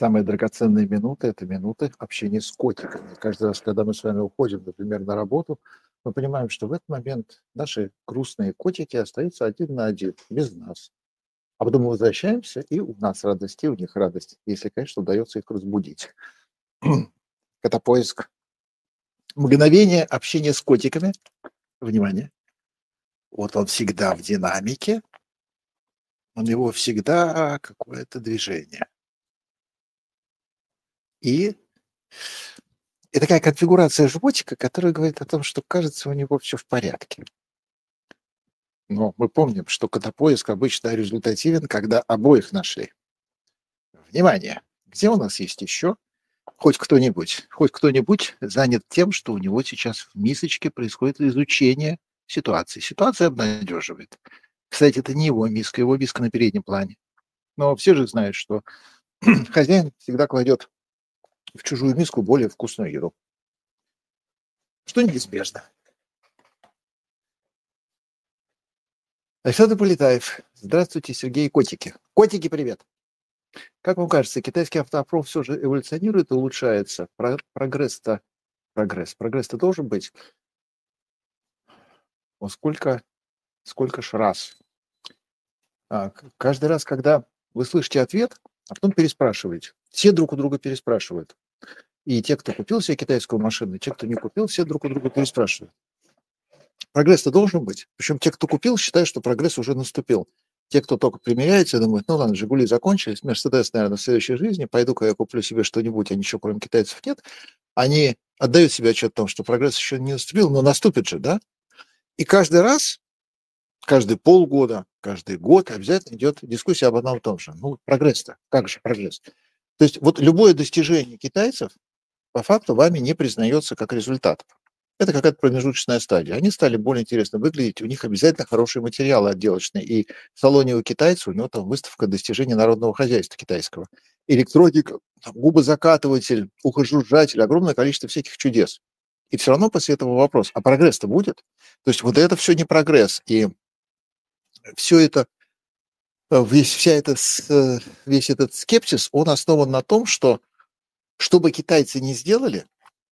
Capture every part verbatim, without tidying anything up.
Самые драгоценные минуты– это минуты общения с котиками. Каждый раз, когда мы с вами уходим, например, на работу, мы понимаем, что в этот момент наши грустные котики остаются один на один, без нас. А потом мы возвращаемся, и у нас радость, и у них радость, если, конечно, удается их разбудить. Это поиск мгновения общения с котиками. Внимание. Вот он всегда в динамике, у него всегда какое-то движение. И и такая конфигурация животика, которая говорит о том, что, кажется, у него все в порядке. Но мы помним, что котопоиск обычно результативен, когда обоих нашли. Внимание! Где у нас есть еще хоть кто-нибудь? Хоть кто-нибудь занят тем, что у него сейчас в мисочке происходит изучение ситуации. Ситуация обнадеживает. Кстати, это не его миска, его миска на переднем плане. Но все же знают, что хозяин всегда кладет в чужую миску более вкусную еду. Что неизбежно. Александр Полетаев. Здравствуйте, Сергей Котики. Котики, привет. Как вам кажется, китайский автопром все же эволюционирует и улучшается? Про- Прогресс-то, прогресс, прогресс-то должен быть. Вот сколько, сколько ж раз. А, к- каждый раз, когда вы слышите ответ, а потом переспрашиваете. Все друг у друга переспрашивают. И те, кто купил себе китайскую машину, и те, кто не купил, все друг у друга переспрашивают. Прогресс-то должен быть. Причем те, кто купил, считают, что прогресс уже наступил. Те, кто только примеряется, думают, ну ладно, «Жигули» закончились, «Мерседес», наверное, в следующей жизни, пойду-ка я куплю себе что-нибудь, а ничего кроме китайцев нет. Они отдают себе отчет о том, что прогресс еще не наступил, но наступит же, да? И каждый раз, каждые полгода, каждый год обязательно идет дискуссия об одном и том же. Ну, прогресс-то, как же прогресс? То есть вот любое достижение китайцев по факту вами не признается как результат. Это какая-то промежуточная стадия. Они стали более интересно выглядеть, у них обязательно хорошие материалы отделочные. И в салоне у китайца у него там выставка достижений народного хозяйства китайского. Электроника, там, губозакатыватель, ухожужжатель, огромное количество всяких чудес. И все равно после этого вопрос, а прогресс-то будет? То есть вот это все не прогресс. И все это, э, весь, вся эта, с- э, весь этот скепсис, он основан на том, что что бы китайцы не сделали,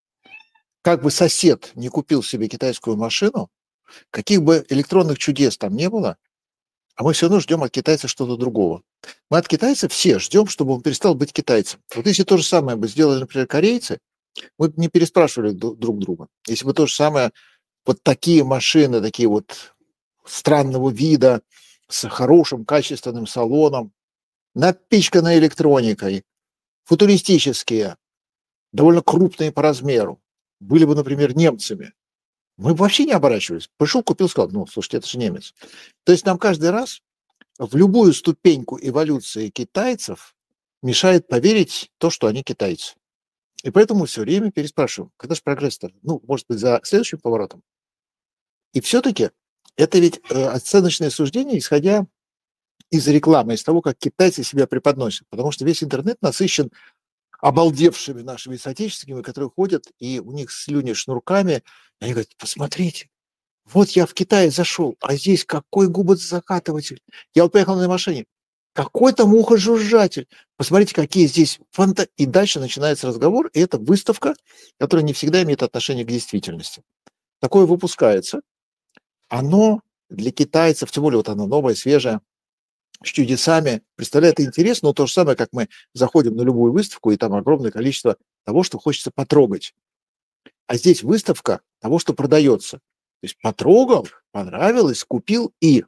как бы сосед не купил себе китайскую машину, каких бы электронных чудес там не было, а мы все равно ждем от китайца что-то другого. Мы от китайца все ждем, чтобы он перестал быть китайцем. Вот если то же самое бы сделали, например, корейцы, мы бы не переспрашивали ду- друг друга. Если бы то же самое, вот такие машины, такие вот странного вида, с хорошим качественным салоном, напичканной электроникой, футуристические, довольно крупные по размеру, были бы, например, немцами, мы бы вообще не оборачивались. Пришел, купил, сказал, ну, слушайте, это же немец. То есть нам каждый раз в любую ступеньку эволюции китайцев мешает поверить то, что они китайцы. И поэтому все время переспрашиваем, когда же прогресс-то? Ну, может быть, за следующим поворотом. И все-таки это ведь э, оценочное суждение, исходя из рекламы, из того, как китайцы себя преподносят. Потому что весь интернет насыщен обалдевшими нашими соотечественниками, которые ходят, и у них слюни шнурками. И они говорят, посмотрите, вот я в Китай зашел, а здесь какой губозакатыватель. Я вот поехал на машине. Какой там ухожужжатель. Посмотрите, какие здесь фанта... И дальше начинается разговор, и это выставка, которая не всегда имеет отношение к действительности. Такое выпускается. Оно для китайцев, тем более вот оно новое, свежее, с чудесами, представляет интерес, но то же самое, как мы заходим на любую выставку, и там огромное количество того, что хочется потрогать. А здесь выставка того, что продается. То есть потрогал, понравилось, купил и...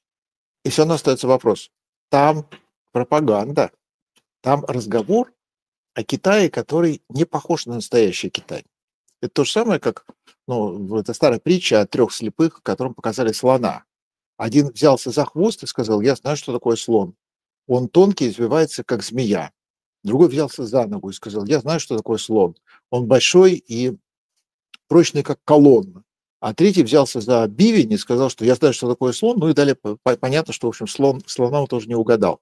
И все равно остается вопрос. Там пропаганда, там разговор о Китае, который не похож на настоящий Китай. Это то же самое, как ну, это старая притча о трех слепых, которым показали слона. Один взялся за хвост и сказал, я знаю, что такое слон. Он тонкий, извивается, как змея. Другой взялся за ногу и сказал, я знаю, что такое слон. Он большой и прочный, как колонна. А третий взялся за бивень и сказал, что я знаю, что такое слон. Ну и далее понятно, что, в общем, слон, слона он тоже не угадал.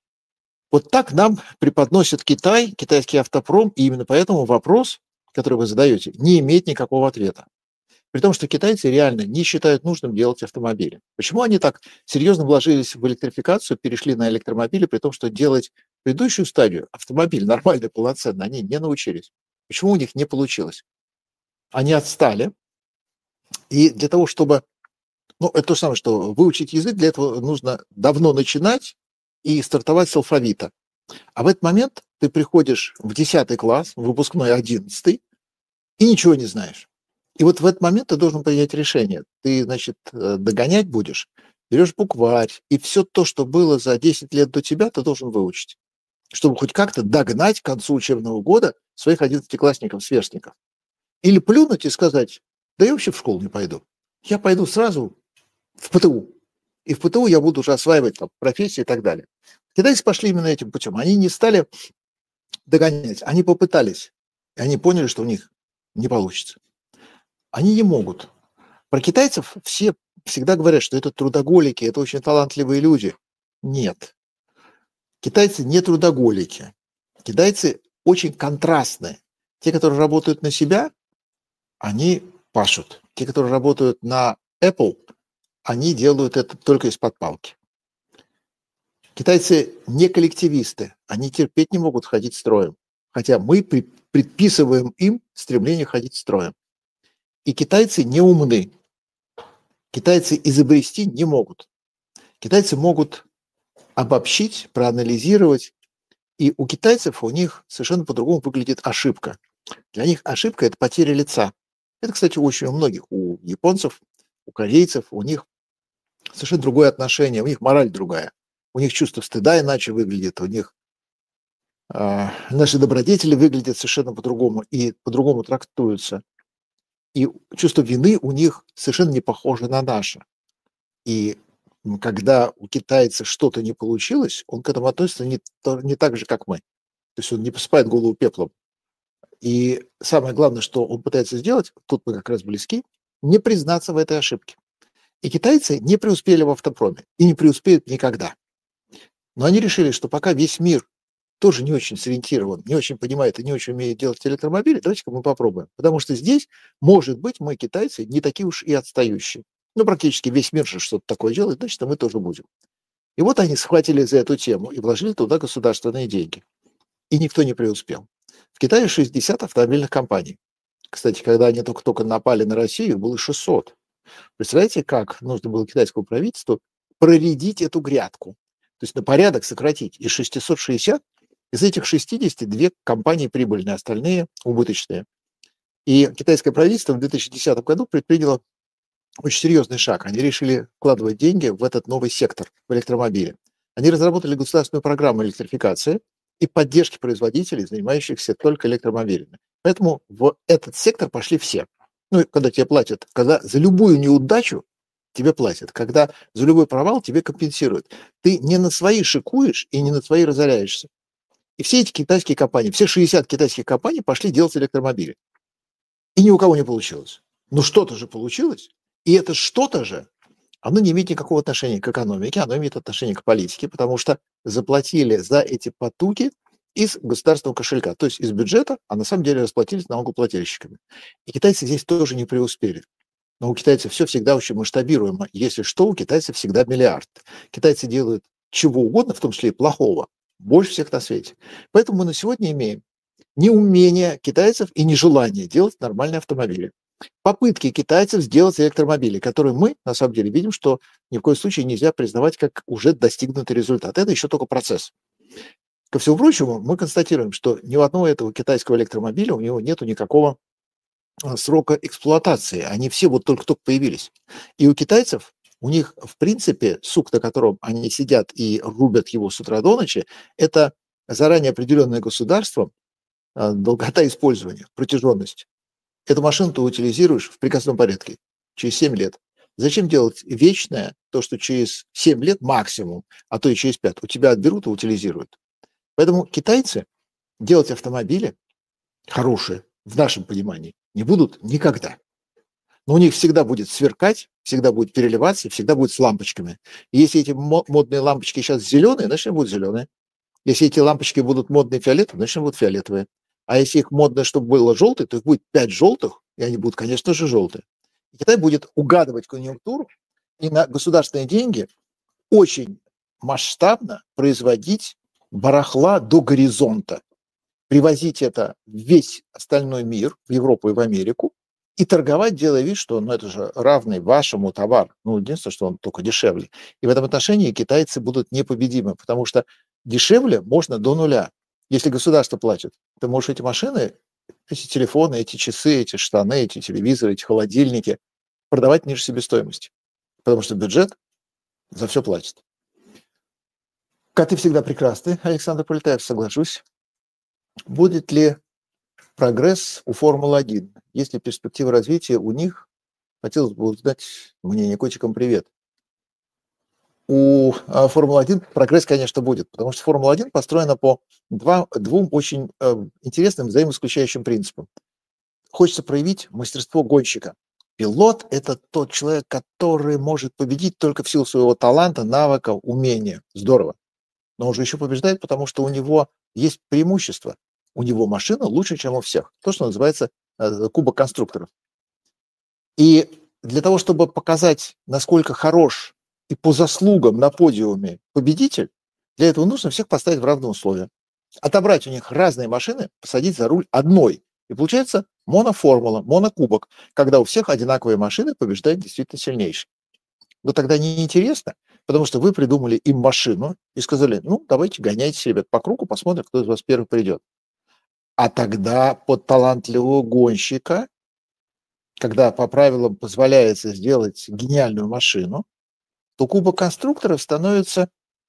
Вот так нам преподносит Китай, китайский автопром, и именно поэтому вопрос, который вы задаете, не имеет никакого ответа. При том, что китайцы реально не считают нужным делать автомобили. Почему они так серьезно вложились в электрификацию, перешли на электромобили, при том, что делать предыдущую стадию, автомобиль нормальный, полноценный, они не научились. Почему у них не получилось? Они отстали, и для того, чтобы... Ну, это то же самое, что выучить язык, для этого нужно давно начинать и стартовать с алфавита. А в этот момент ты приходишь в десятый класс, в выпускной одиннадцатый, и ничего не знаешь. И вот в этот момент ты должен принять решение. Ты, значит, догонять будешь, берешь букварь, и все то, что было за десять лет до тебя, ты должен выучить, чтобы хоть как-то догнать к концу учебного года своих одиннадцатиклассников-сверстников. Или плюнуть и сказать, да я вообще в школу не пойду. Я пойду сразу в ПТУ. И в ПТУ я буду уже осваивать там, профессии и так далее. Китайцы пошли именно этим путем. Они не стали догонять, они попытались. И они поняли, что у них не получится. Они не могут. Про китайцев все всегда говорят, что это трудоголики, это очень талантливые люди. Нет. Китайцы не трудоголики. Китайцы очень контрастные. Те, которые работают на себя, они пашут. Те, которые работают на Apple, они делают это только из-под палки. Китайцы не коллективисты. Они терпеть не могут ходить строем. Хотя мы предписываем им стремление ходить строем. И китайцы не умны. Китайцы изобрести не могут. Китайцы могут обобщить, проанализировать. И у китайцев у них совершенно по-другому выглядит ошибка. Для них ошибка – это потеря лица. Это, кстати, очень у многих. У японцев, у корейцев, у них совершенно другое отношение, у них мораль другая. У них чувство стыда иначе выглядит, у них э, наши добродетели выглядят совершенно по-другому и по-другому трактуются. И чувство вины у них совершенно не похоже на наше. И когда у китайца что-то не получилось, он к этому относится не, не так же, как мы. То есть он не посыпает голову пеплом. И самое главное, что он пытается сделать, тут мы как раз близки, не признаться в этой ошибке. И китайцы не преуспели в автопроме и не преуспеют никогда. Но они решили, что пока весь мир тоже не очень сориентирован, не очень понимает и не очень умеет делать электромобили, давайте-ка мы попробуем. Потому что здесь, может быть, мы, китайцы, не такие уж и отстающие. Ну, практически весь мир же что-то такое делает, значит, мы тоже будем. И вот они схватили за эту тему и вложили туда государственные деньги. И никто не преуспел. В Китае шестьдесят автомобильных компаний. Кстати, когда они только-только напали на Россию, было шестьсот. Представляете, как нужно было китайскому правительству проредить эту грядку? То есть на порядок сократить. Из шестисот шестидесяти, из этих шестидесяти две компании прибыльные, остальные убыточные. И китайское правительство в две тысячи десятом году предприняло очень серьезный шаг. Они решили вкладывать деньги в этот новый сектор, в электромобили. Они разработали государственную программу электрификации и поддержки производителей, занимающихся только электромобилями. Поэтому в этот сектор пошли все. Ну, когда тебе платят, когда за любую неудачу тебе платят, когда за любой провал тебе компенсируют. Ты не на свои шикуешь и не на свои разоряешься. И все эти китайские компании, все шестьдесят китайских компаний пошли делать электромобили. И ни у кого не получилось. Но что-то же получилось. И это что-то же, оно не имеет никакого отношения к экономике, оно имеет отношение к политике, потому что заплатили за эти потуги из государственного кошелька, то есть из бюджета, а на самом деле расплатились налогоплательщиками. И китайцы здесь тоже не преуспели. Но у китайцев все всегда очень масштабируемо. Если что, у китайцев всегда миллиард. Китайцы делают чего угодно, в том числе и плохого, больше всех на свете. Поэтому мы на сегодня имеем неумение китайцев и нежелание делать нормальные автомобили. Попытки китайцев сделать электромобили, которые мы, на самом деле, видим, что ни в коем случае нельзя признавать как уже достигнутый результат. Это еще только процесс. Ко всему прочему, мы констатируем, что ни у одного этого китайского электромобиля у него нет никакого срока эксплуатации. Они все вот только-только появились. И у китайцев, у них, в принципе, сук, на котором они сидят и рубят его с утра до ночи, это заранее определенное государством долгота использования, протяженность. Эту машину ты утилизируешь в приказном порядке через семь лет. Зачем делать вечное то, что через семь лет максимум, а то и через пять, у тебя отберут и утилизируют? Поэтому китайцы делать автомобили хорошие, в нашем понимании, не будут никогда. Но у них всегда будет сверкать, всегда будет переливаться, всегда будет с лампочками. И если эти модные лампочки сейчас зеленые, значит, они будут зеленые. Если эти лампочки будут модные фиолетовые, значит, они будут фиолетовые. А если их модно, чтобы было желтое, то их будет пять желтых, и они будут, конечно же, желтые. И Китай будет угадывать конъюнктуру и на государственные деньги очень масштабно производить барахла до горизонта, привозить это в весь остальной мир, в Европу и в Америку, и торговать, делая вид, что ну, это же равный вашему товар. Ну, единственное, что он только дешевле. И в этом отношении китайцы будут непобедимы, потому что дешевле можно до нуля. Если государство платит, ты можешь эти машины, эти телефоны, эти часы, эти штаны, эти телевизоры, эти холодильники продавать ниже себестоимости, потому что бюджет за все платит. Коты всегда прекрасны, Александр Полетаев, соглашусь. Будет ли прогресс у Формулы один? Есть ли перспективы развития у них? Хотелось бы узнать мнение. Котикам привет. У а, Формулы один прогресс, конечно, будет, потому что Формула один построена по два, двум очень э, интересным взаимоисключающим принципам. Хочется проявить мастерство гонщика. Пилот – это тот человек, который может победить только в силу своего таланта, навыка, умения. Здорово. Но он же еще побеждает, потому что у него есть преимущество. У него машина лучше, чем у всех. То, что называется э, кубок конструкторов. И для того, чтобы показать, насколько хорош и по заслугам на подиуме победитель, для этого нужно всех поставить в равные условия. Отобрать у них разные машины, посадить за руль одной. И получается моноформула, монокубок, когда у всех одинаковые машины, побеждает действительно сильнейший. Но тогда неинтересно, потому что вы придумали им машину и сказали, ну, давайте гоняйте, ребят, по кругу, посмотрим, кто из вас первый придет. А тогда под талантливого гонщика, когда по правилам позволяется сделать гениальную машину, то кубок конструкторов становится...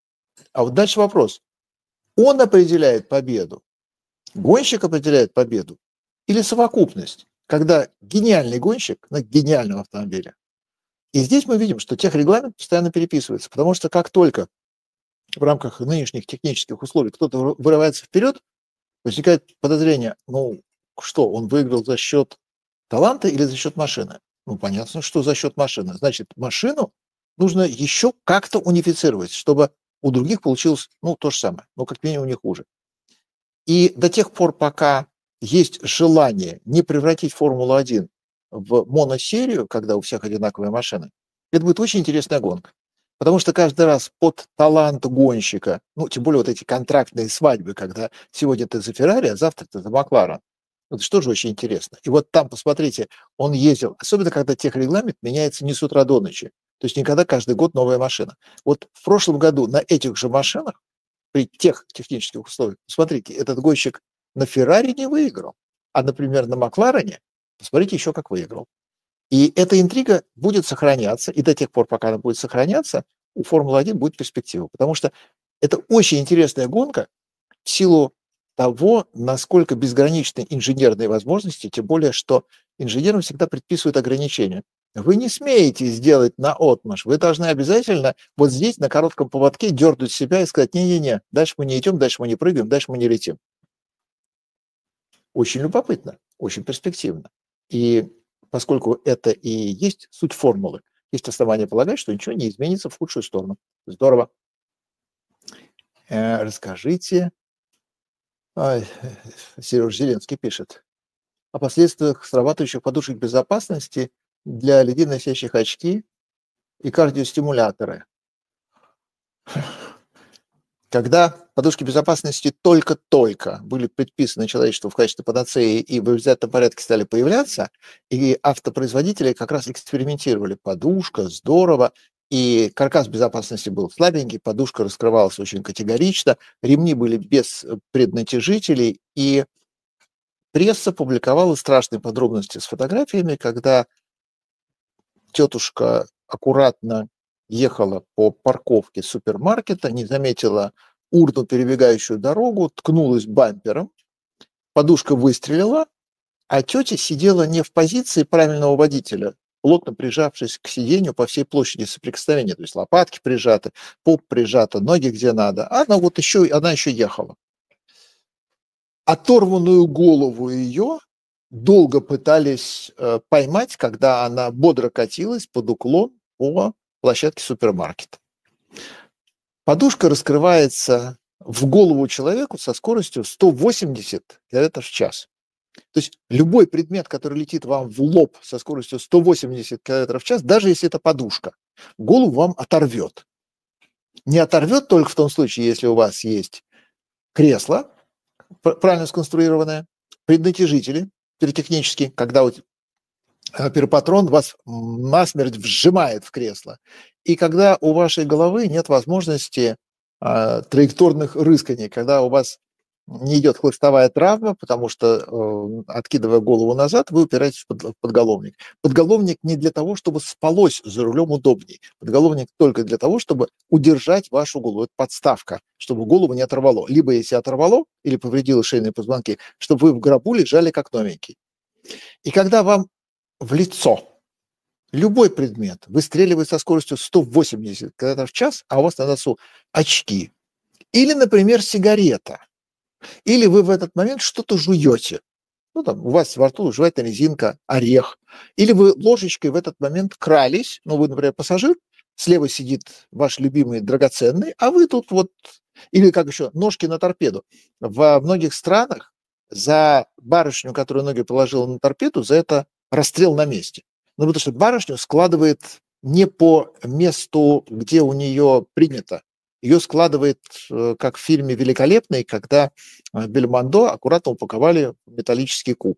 А вот дальше вопрос. Он определяет победу, гонщик определяет победу или совокупность, когда гениальный гонщик на гениальном автомобиле. И здесь мы видим, что техрегламент постоянно переписывается, потому что как только в рамках нынешних технических условий кто-то вырывается вперед, возникает подозрение, ну что, он выиграл за счет таланта или за счет машины? Ну, понятно, что за счет машины. Значит, машину нужно еще как-то унифицировать, чтобы у других получилось, ну, то же самое, но как минимум не хуже. И до тех пор, пока есть желание не превратить Формулу один в моносерию, когда у всех одинаковые машины, это будет очень интересная гонка. Потому что каждый раз под талант гонщика, ну, тем более вот эти контрактные свадьбы, когда сегодня ты за Феррари, а завтра ты за Макларен, это что же очень интересно. И вот там, посмотрите, он ездил, особенно когда техрегламент меняется не с утра до ночи, то есть никогда каждый год новая машина. Вот в прошлом году на этих же машинах, при тех технических условиях, смотрите, этот гонщик на Феррари не выиграл, а, например, на Макларене, посмотрите еще как выиграл. И эта интрига будет сохраняться, и до тех пор, пока она будет сохраняться, у Формулы один будет перспектива. Потому что это очень интересная гонка в силу того, насколько безграничны инженерные возможности, тем более, что инженерам всегда предписывают ограничения. Вы не смеете сделать наотмашь, вы должны обязательно вот здесь на коротком поводке дернуть себя и сказать, не-не-не, дальше мы не идем, дальше мы не прыгаем, дальше мы не летим. Очень любопытно, очень перспективно. И поскольку это и есть суть формулы, есть основания полагать, что ничего не изменится в худшую сторону. Здорово. Э, расскажите, Ай, Сереж Зеленский пишет, о последствиях срабатывающих подушек безопасности для людей, носящих очки и кардиостимуляторы. Когда подушки безопасности только-только были предписаны человечеству в качестве панацеи и в обязательном порядке стали появляться, и автопроизводители как раз экспериментировали. Подушка, здорово, и каркас безопасности был слабенький, подушка раскрывалась очень категорично, ремни были без преднатяжителей, и пресса публиковала страшные подробности с фотографиями, когда тетушка аккуратно ехала по парковке супермаркета, не заметила урну, перебегающую дорогу, ткнулась бампером, подушка выстрелила, а тетя сидела не в позиции правильного водителя, плотно прижавшись к сиденью по всей площади соприкосновения, то есть лопатки прижаты, поп прижата, ноги где надо, а она вот еще, она еще ехала. Оторванную голову ее долго пытались э, поймать, когда она бодро катилась под уклон по площадке супермаркета. Подушка раскрывается в голову человеку со скоростью сто восемьдесят километров в час. То есть любой предмет, который летит вам в лоб со скоростью сто восемьдесят километров в час, даже если это подушка, голову вам оторвет. Не оторвет только в том случае, если у вас есть кресло правильно сконструированное, преднатяжители пиротехнические, когда вот пиропатрон вас насмерть вжимает в кресло, и когда у вашей головы нет возможности э, траекторных рысканий, когда у вас не идет хлыстовая травма, потому что, э, откидывая голову назад, вы упираетесь в под, подголовник. Подголовник не для того, чтобы спалось за рулем удобней. Подголовник только для того, чтобы удержать вашу голову. Это подставка, чтобы голову не оторвало. Либо, если оторвало или повредило шейные позвонки, чтобы вы в гробу лежали как новенький. И когда вам в лицо любой предмет выстреливает со скоростью сто восемьдесят км в час, а у вас на носу очки, или, например, сигарета, или вы в этот момент что-то жуете. Ну, там, у вас во рту жевательная резинка, орех. Или вы ложечкой в этот момент крались. Ну, вы, например, пассажир, слева сидит ваш любимый драгоценный, а вы тут вот... Или, как еще, ножки на торпеду. Во многих странах за барышню, которую ноги положила на торпеду, за это расстрел на месте. Ну, потому что барышню складывает не по месту, где у нее принято. Ее складывает, как в фильме «Великолепный», когда Бельмондо аккуратно упаковали в металлический куб.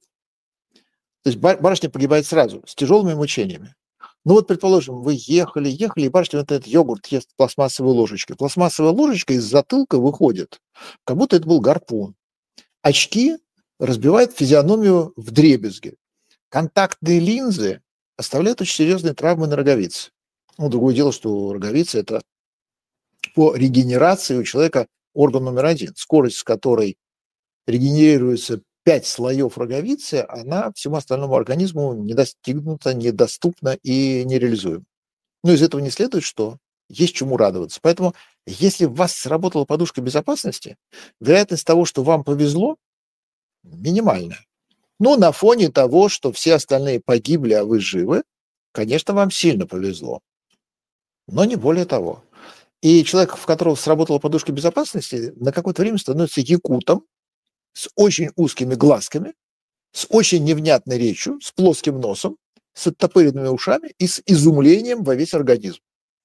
То есть барышня погибает сразу, с тяжелыми мучениями. Ну вот, предположим, вы ехали, ехали, и барышня вот этот йогурт ест пластмассовой ложечкой. Пластмассовая ложечка из затылка выходит, как будто это был гарпун. Очки разбивают физиономию вдребезги. Контактные линзы оставляют очень серьезные травмы на роговице. Ну, другое дело, что роговица – это по регенерации у человека орган номер один. Скорость, с которой регенерируется пять слоев роговицы, она всему остальному организму не достигнута, недоступна и нереализуема. Но из этого не следует, что есть чему радоваться. Поэтому, если у вас сработала подушка безопасности, вероятность того, что вам повезло, минимальная. Ну, на фоне того, что все остальные погибли, а вы живы, конечно, вам сильно повезло. Но не более того. И человек, в которого сработала подушка безопасности, на какое-то время становится якутом с очень узкими глазками, с очень невнятной речью, с плоским носом, с оттопыренными ушами и с изумлением во весь организм.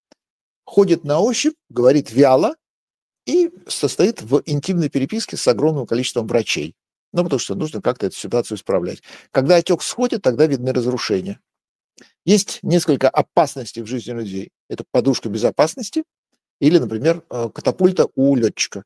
Ходит на ощупь, говорит вяло и состоит в интимной переписке с огромным количеством врачей. Ну, потому что нужно как-то эту ситуацию исправлять. Когда отек сходит, тогда видны разрушения. Есть несколько опасностей в жизни людей. Это подушка безопасности или, например, катапульта у летчика.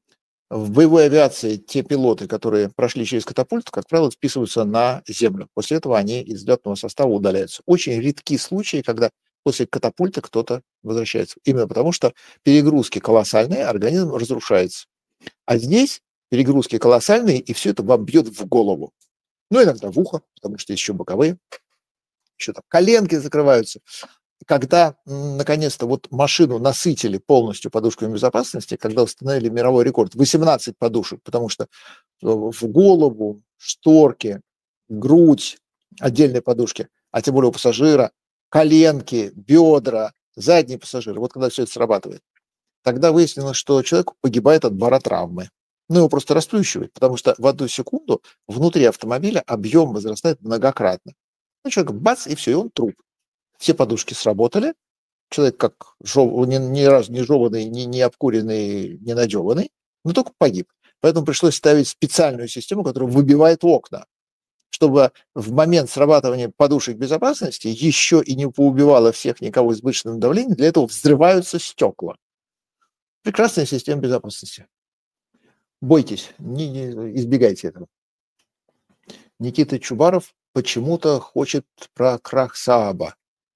В боевой авиации те пилоты, которые прошли через катапульту, как правило, списываются на землю. После этого они из летного состава удаляются. Очень редки случаи, когда после катапульта кто-то возвращается. Именно потому, что перегрузки колоссальные, организм разрушается. А здесь перегрузки колоссальные, и все это вам бьет в голову. Ну, иногда в ухо, потому что есть еще боковые. Еще там коленки закрываются. Когда, наконец-то, вот машину насытили полностью подушками безопасности, когда установили мировой рекорд, восемнадцать подушек, потому что в голову, шторки, грудь, отдельные подушки, а тем более у пассажира, коленки, бедра, задние пассажиры. Вот когда все это срабатывает, тогда выяснилось, что человек погибает от баротравмы. Ну, его просто расплющивает, потому что в одну секунду внутри автомобиля объем возрастает многократно. Ну, человек бац, и все, и он труп. Все подушки сработали, человек как жев... ни, ни разу не жеванный, ни, не обкуренный, не надеванный, но только погиб. Поэтому пришлось ставить специальную систему, которая выбивает окна, чтобы в момент срабатывания подушек безопасности еще и не поубивало всех никого избыточным давлением, для этого взрываются стекла. Прекрасная система безопасности. Бойтесь, не, не, избегайте этого. Никита Чубаров почему-то хочет про крах Сааба.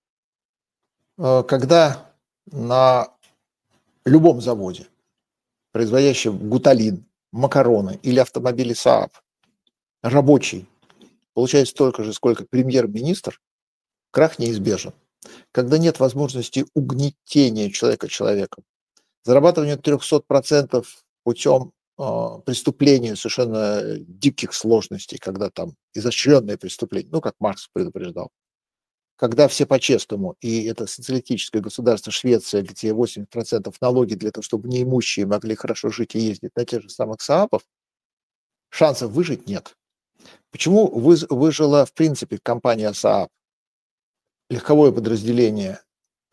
Когда на любом заводе, производящем гуталин, макароны или автомобили Saab, рабочий получает столько же, сколько премьер-министр, крах неизбежен. Когда нет возможности угнетения человека человеком, зарабатывания триста процентов путем э, преступления совершенно диких сложностей, когда там изощренное преступление, ну, как Маркс предупреждал, когда все по-честному, и это социалистическое государство Швеция, где восемьдесят процентов налоги для того, чтобы неимущие могли хорошо жить и ездить на тех же самых Саапов, шансов выжить нет. Почему выжила, в принципе, компания Saab? Легковое подразделение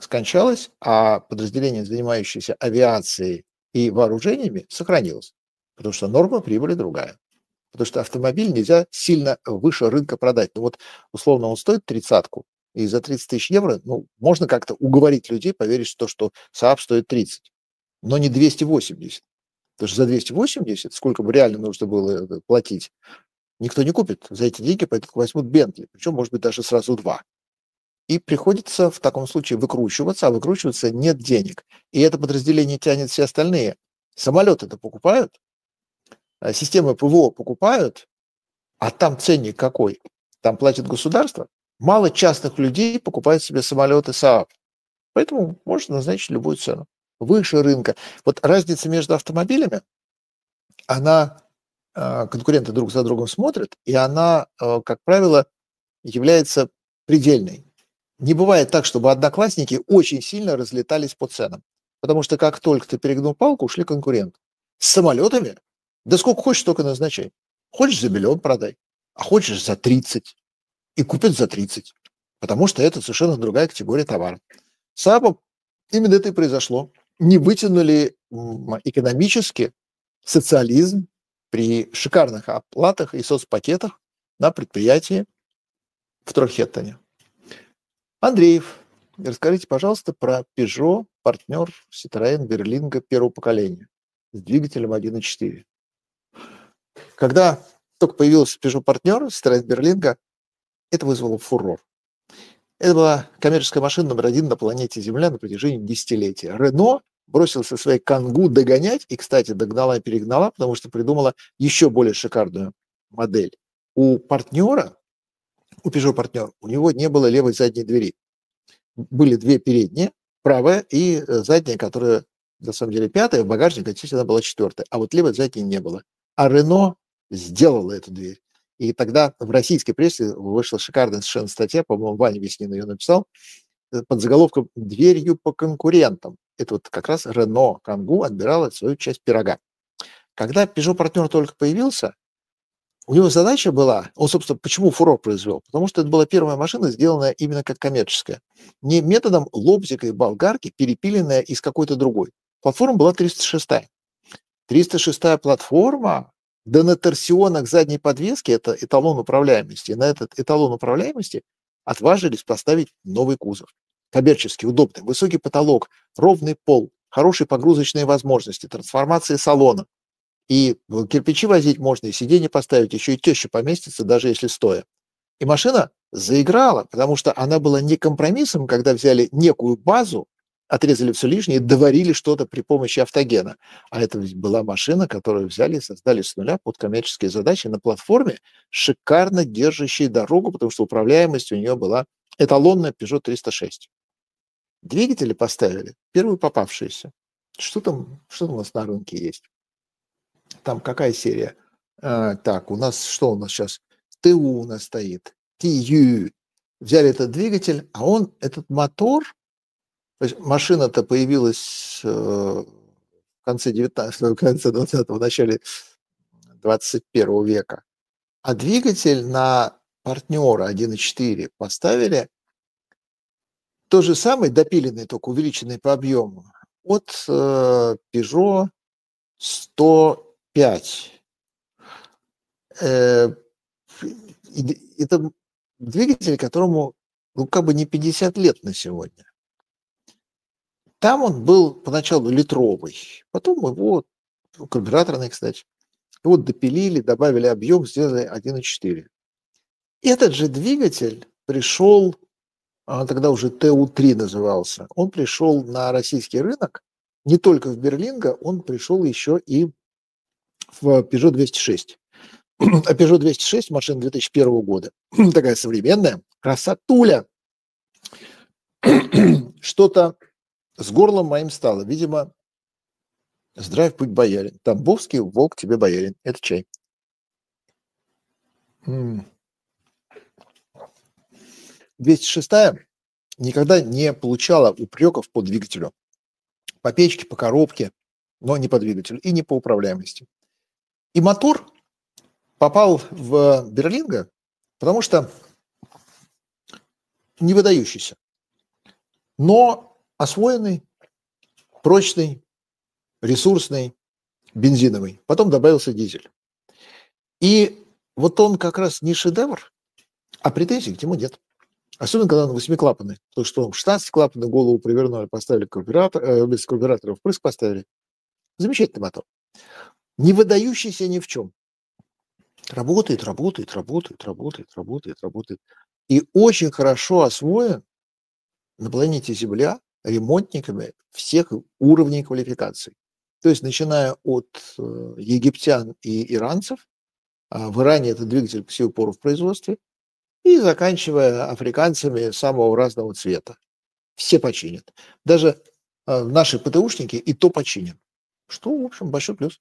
скончалось, а подразделение, занимающееся авиацией и вооружениями, сохранилось. Потому что норма прибыли другая. Потому что автомобиль нельзя сильно выше рынка продать. Ну вот, условно, он стоит тридцатку, и за тридцать тысяч евро, ну, можно как-то уговорить людей поверить в то, что Saab стоит тридцать, но не двести восемьдесят. Потому что за двести восемьдесят, сколько бы реально нужно было э, платить, никто не купит. За эти деньги пойдут возьмут Бентли, причем, может быть, даже сразу два. И приходится в таком случае выкручиваться, а выкручиваться нет денег. И это подразделение тянет все остальные. Самолеты-то покупают, а системы ПВО покупают, а там ценник какой? Там платит государство. Мало частных людей покупают себе самолеты Saab. Поэтому можно назначить любую цену. Выше рынка. Вот разница между автомобилями, она, э, конкуренты друг за другом смотрят, и она, э, как правило, является предельной. Не бывает так, чтобы одноклассники очень сильно разлетались по ценам. Потому что как только ты перегнул палку, ушли конкуренты. С самолетами? Да сколько хочешь, столько назначай. Хочешь за миллион продай, а хочешь за тридцать. И купят за тридцать. Потому что это совершенно другая категория товара. С Saab именно это и произошло. Не вытянули м, экономически социализм при шикарных оплатах и соцпакетах на предприятии в Трохеттоне. Андреев, расскажите, пожалуйста, про Peugeot партнер Citroën Berlingo первого поколения с двигателем один и четыре. Когда только появился Peugeot партнер Citroën Berlingo, это вызвало фурор. Это была коммерческая машина номер один на планете Земля на протяжении десятилетия. Рено бросился своей Кангу догонять, и, кстати, догнала и перегнала, потому что придумала еще более шикарную модель. У партнера, у Peugeot партнер, у него не было левой задней двери. Были две передние, правая и задняя, которая, на самом деле, пятая, в багажнике, естественно, была четвертая. А вот левой задней не было. А Рено сделала эту дверь. И тогда в российской прессе вышла шикарная совершенно статья, по-моему, Ваня Веснин ее написал, под заголовком «Дверью по конкурентам». Это вот как раз Рено Кангу отбирала свою часть пирога. Когда Peugeot партнер только появился, у него задача была, он, собственно, почему фурор произвел? Потому что это была первая машина, сделанная именно как коммерческая. Не методом лобзика и болгарки, перепиленная из какой-то другой. Платформа была триста шестая. триста шестая платформа, да на торсионах задней подвески, это эталон управляемости, на этот эталон управляемости отважились поставить новый кузов. Коммерчески удобный, высокий потолок, ровный пол, хорошие погрузочные возможности, трансформация салона. И кирпичи возить можно, и сиденье поставить, еще и теща поместится, даже если стоя. И машина заиграла, потому что она была не компромиссом, когда взяли некую базу, отрезали все лишнее и доварили что-то при помощи автогена. А это ведь была машина, которую взяли и создали с нуля под коммерческие задачи на платформе, шикарно держащей дорогу, потому что управляемость у нее была эталонная Peugeot триста шесть. Двигатели поставили, первые попавшиеся. Что там, что там у нас на рынке есть? Там какая серия? А, так, у нас что у нас сейчас? ТУ у нас стоит. ТЮ. Взяли этот двигатель, а он, этот мотор, то есть машина-то появилась э, в конце девятнадцатого, в конце двадцатого, в начале двадцать первого века. А двигатель на партнера один и четыре поставили тот же самый, допиленный, только увеличенный по объему, от э, Peugeot сто пять. Э, это двигатель, которому ну, как бы не пятьдесят лет на сегодня. Там он был поначалу литровый, потом его, карбюраторный, кстати, его допилили, добавили объем, сделали один и четыре. Этот же двигатель пришел, тогда уже ТУ три назывался, он пришел на российский рынок, не только в Берлинго, он пришел еще и в Peugeot двести шесть. А Peugeot двести шесть машина две тысячи первого года, такая современная, красотуля. Что-то с горлом моим стало. Видимо, здравия путь боярин. Тамбовский волк тебе боярин. Это чай. двести шестая никогда не получала упреков по двигателю. По печке, по коробке, но не по двигателю и не по управляемости. И мотор попал в Берлинго, потому что не выдающийся, но освоенный, прочный, ресурсный, бензиновый, потом добавился дизель. И вот он как раз не шедевр, а претензий к нему нет. Особенно, когда он восьмиклапанный. Потому что он шестнадцать клапанный, голову провернули, поставили карбюратор, э, без карбюратора впрыск поставили. Замечательный мотор. Не выдающийся ни в чем. Работает, работает, работает, работает, работает, работает. И очень хорошо освоен на планете Земля ремонтниками всех уровней квалификации. То есть, начиная от э, египтян и иранцев, а в Иране этот двигатель по сию пору в производстве, и заканчивая африканцами самого разного цвета. Все починят. Даже э, наши ПТУшники и то починят. Что, в общем, большой плюс.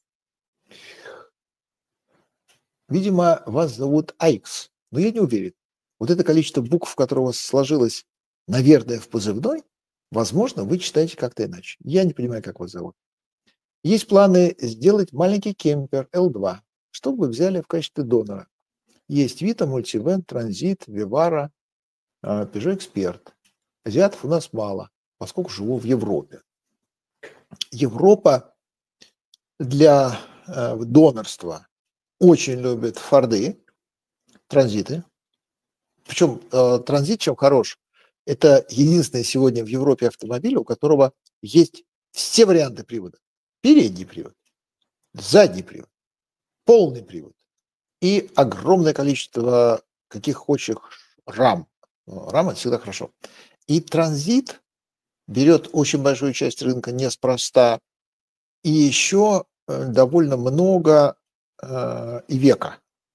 Видимо, вас зовут Айкс, но я не уверен. Вот это количество букв, которое у вас сложилось, наверное, в позывной, возможно, вы читаете как-то иначе. Я не понимаю, как вас зовут. Есть планы сделать маленький кемпер эл два, что вы взяли в качестве донора. Есть Vita, Multivan, Transit, Vivaro, Peugeot Expert. Азиатов у нас мало, поскольку живу в Европе. Европа для э, донорства очень любит Форды, Транзиты. Причем э, Транзит чем хорош? Это единственный сегодня в Европе автомобиль, у которого есть все варианты привода. Передний привод, задний привод, полный привод и огромное количество каких хочешь рам. Рам – это всегда хорошо. И Транзит берет очень большую часть рынка неспроста. И еще довольно много э, Ивека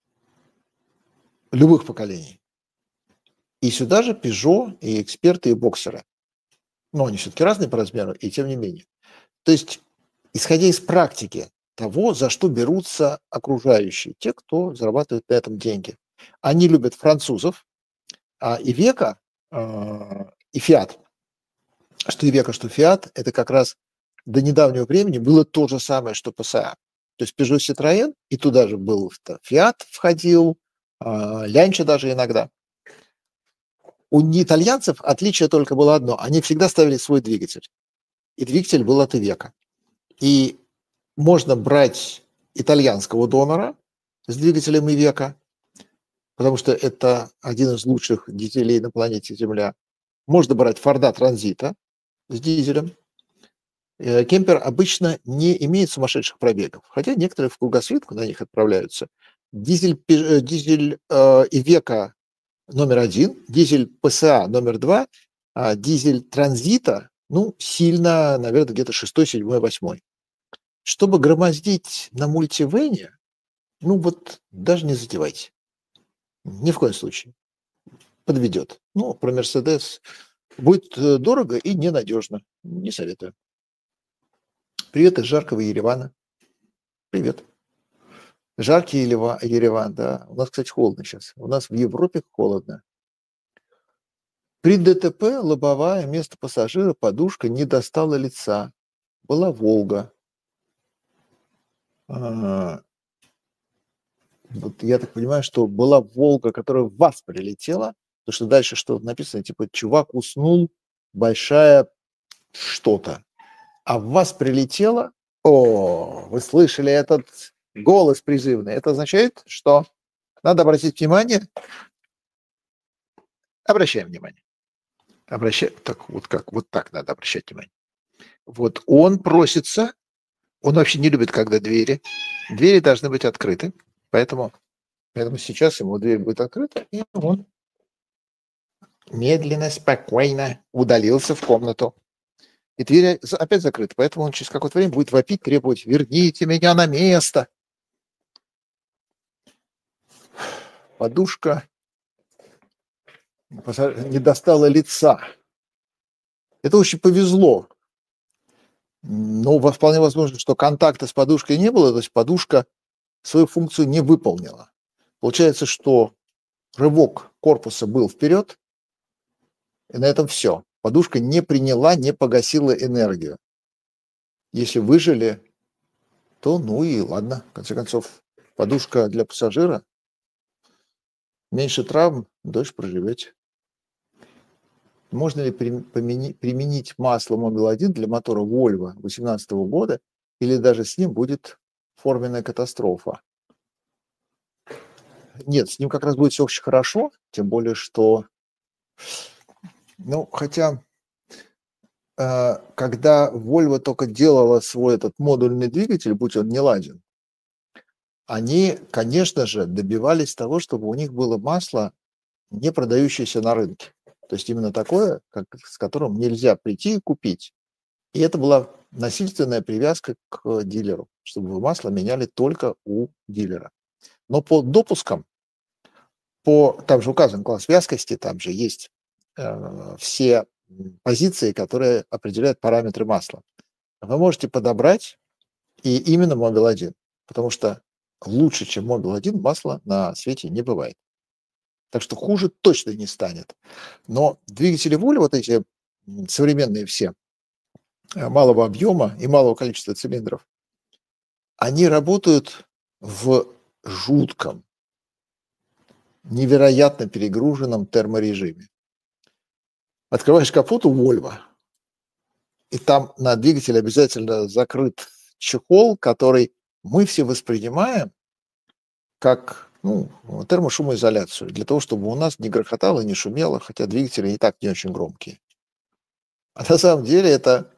любых поколений. И сюда же Peugeot, и эксперты, и боксеры. Но они все-таки разные по размеру, и тем не менее. То есть, исходя из практики того, за что берутся окружающие, те, кто зарабатывает на этом деньги. Они любят французов, а Ивека э, и Фиат, что Ивека, что Фиат, это как раз до недавнего времени было то же самое, что ПСА. То есть Peugeot, Citroën, и туда же был Фиат входил, Лянча даже иногда. У итальянцев отличие только было одно. Они всегда ставили свой двигатель. И двигатель был от Ивека. И можно брать итальянского донора с двигателем Ивека, потому что это один из лучших дизелей на планете Земля. Можно брать Форда Транзита с дизелем. Кемпер обычно не имеет сумасшедших пробегов, хотя некоторые в кругосветку на них отправляются. Дизель, дизель э, Ивека номер один, дизель ПСА номер два, а дизель Транзита, ну, сильно, наверное, где-то шестой, седьмой, восьмой. Чтобы громоздить на мультивене, ну вот даже не затевайте. Ни в коем случае. Подведет. Ну, про Мерседес будет дорого и ненадежно. Не советую. Привет из жаркого Еревана. Привет. Жаркий Ереван, да. У нас, кстати, холодно сейчас. У нас в Европе холодно. При ДТП лобовая, вместо пассажира подушка не достала лица. Была Волга. А, вот я так понимаю, что была Волга, которая в вас прилетела, потому что дальше что-то написано, типа чувак уснул, большая что-то. А в вас прилетело, о, вы слышали этот голос призывный. Это означает, что надо обратить внимание. Обращаем внимание. Обращаем, так вот как, вот так надо обращать внимание. Вот он просится, он вообще не любит, когда двери. Двери должны быть открыты, поэтому, поэтому сейчас ему дверь будет открыта, и он медленно, спокойно удалился в комнату. И дверь опять закрыта, поэтому он через какое-то время будет вопить, требовать: верните меня на место. Подушка не достала лица. Это очень повезло. Но вполне возможно, что контакта с подушкой не было, то есть подушка свою функцию не выполнила. Получается, что рывок корпуса был вперед, и на этом все. Подушка не приняла, не погасила энергию. Если выжили, то ну и ладно. В конце концов, подушка для пассажира. Меньше травм, дольше проживете. Можно ли применить масло Мобил один для мотора Volvo две тысячи восемнадцатого года, или даже с ним будет форменная катастрофа. Нет, с ним как раз будет все очень хорошо, тем более, что, ну, хотя, э, когда Volvo только делала свой этот модульный двигатель, будь он не ладен, они, конечно же, добивались того, чтобы у них было масло, не продающееся на рынке. То есть именно такое, как, с которым нельзя прийти и купить. И это была насильственная привязка к дилеру, чтобы масло меняли только у дилера. Но по допускам, по, там же указан класс вязкости, там же есть э, все позиции, которые определяют параметры масла. Вы можете подобрать и именно Mobil один, потому что лучше, чем Mobil один, масла на свете не бывает. Так что хуже точно не станет. Но двигатели Volvo, вот эти современные все, малого объема и малого количества цилиндров, они работают в жутком, невероятно перегруженном терморежиме. Открываешь капот у Volvo, и там на двигателе обязательно закрыт чехол, который мы все воспринимаем как, ну, термошумоизоляцию, для того, чтобы у нас не грохотало, не шумело, хотя двигатели и так не очень громкие. А на самом деле это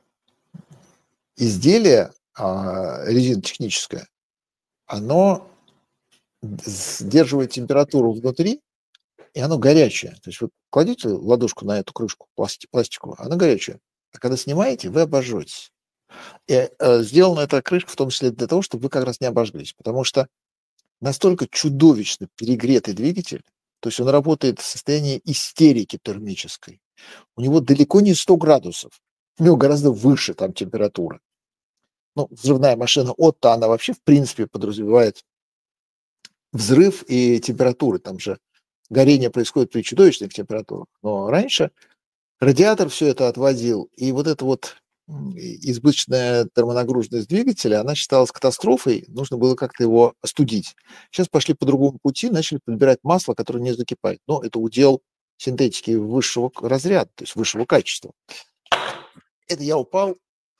изделие а, резинотехническое, оно сдерживает температуру внутри, и оно горячее. То есть вы кладите ладошку на эту крышку пласти- пластиковую, она горячая. А когда снимаете, вы обожжетесь. И э, сделана эта крышка в том числе для того, чтобы вы как раз не обожглись. Потому что настолько чудовищно перегретый двигатель, то есть он работает в состоянии истерики термической. У него далеко не сто градусов, у него гораздо выше там температура. Ну, взрывная машина Отто, она вообще в принципе подразумевает взрыв и температуры. Там же горение происходит при чудовищных температурах. Но раньше радиатор все это отводил, и вот эта вот избыточная термонагруженность двигателя, она считалась катастрофой, нужно было как-то его остудить. Сейчас пошли по другому пути, начали подбирать масло, которое не закипает. Но это удел синтетики высшего разряда, то есть высшего качества. Это я упал.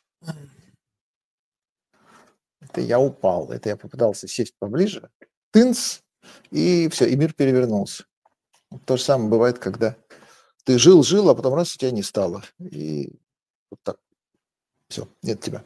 Это я упал. Это я попытался сесть поближе. Тынц, и все, и мир перевернулся. То же самое бывает, когда ты жил-жил, а потом раз у тебя не стало. И вот так. Все, нет тебя.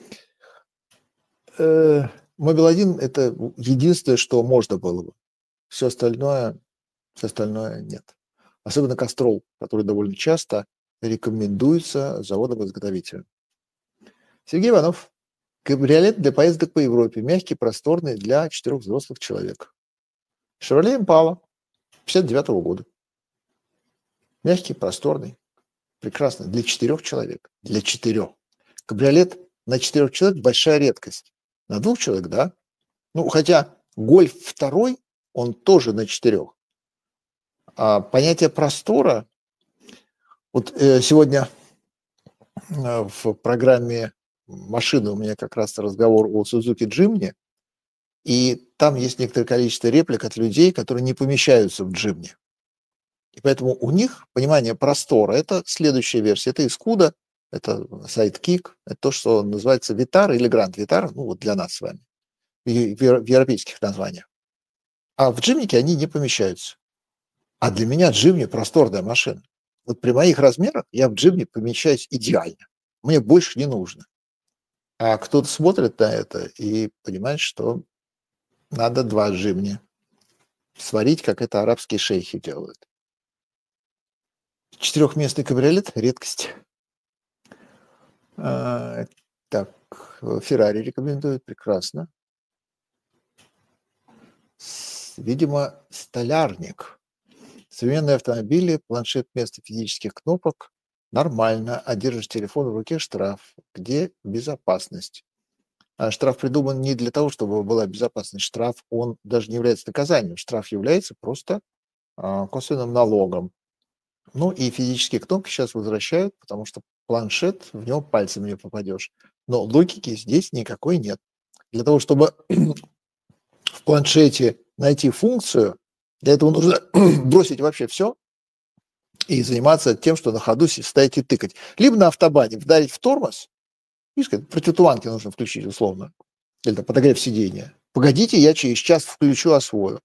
Mobil один – это единственное, что можно было бы. Все остальное, все остальное нет. Особенно Castrol, который довольно часто рекомендуется заводом-изготовителем. Сергей Иванов. Кабриолет для поездок по Европе. Мягкий, просторный, для четырех взрослых человек. Chevrolet Impala пятьдесят девятого года. Мягкий, просторный, прекрасно. Для четырех человек. Для четырех. Кабриолет на четырех человек большая редкость. На двух человек, да. Ну, хотя Гольф второй, он тоже на четырех. А понятие простора, вот э, сегодня э, в программе машины у меня как раз разговор о Suzuki Jimny, и там есть некоторое количество реплик от людей, которые не помещаются в Jimny. И поэтому у них понимание простора – это следующая версия. Это Escudo, это Sidekick, это то, что называется Vitara или Grand Vitara, ну вот для нас с вами, в европейских названиях. А в Jimny они не помещаются. А для меня Jimny просторная машина. Вот при моих размерах я в Jimny помещаюсь идеально. Мне больше не нужно. А кто-то смотрит на это и понимает, что надо два Jimny сварить, как это арабские шейхи делают. Четырехместный кабриолет – редкость. А, так, Ferrari рекомендует, прекрасно. Видимо, столярник. Современные автомобили, планшет вместо физических кнопок. Нормально. А держишь телефон в руке – штраф. Где безопасность? А штраф придуман не для того, чтобы была безопасность. Штраф, он даже не является наказанием. Штраф является просто а, косвенным налогом. Ну и физические кнопки сейчас возвращают, потому что планшет, в него пальцем не попадешь. Но логики здесь никакой нет. Для того, чтобы в планшете найти функцию, для этого нужно бросить вообще все и заниматься тем, что на ходу стоять и тыкать. Либо на автобане вдарить в тормоз, и сказать, противотуманки нужно включить условно, или там, подогрев сидения. Погодите, я через час включу, освою.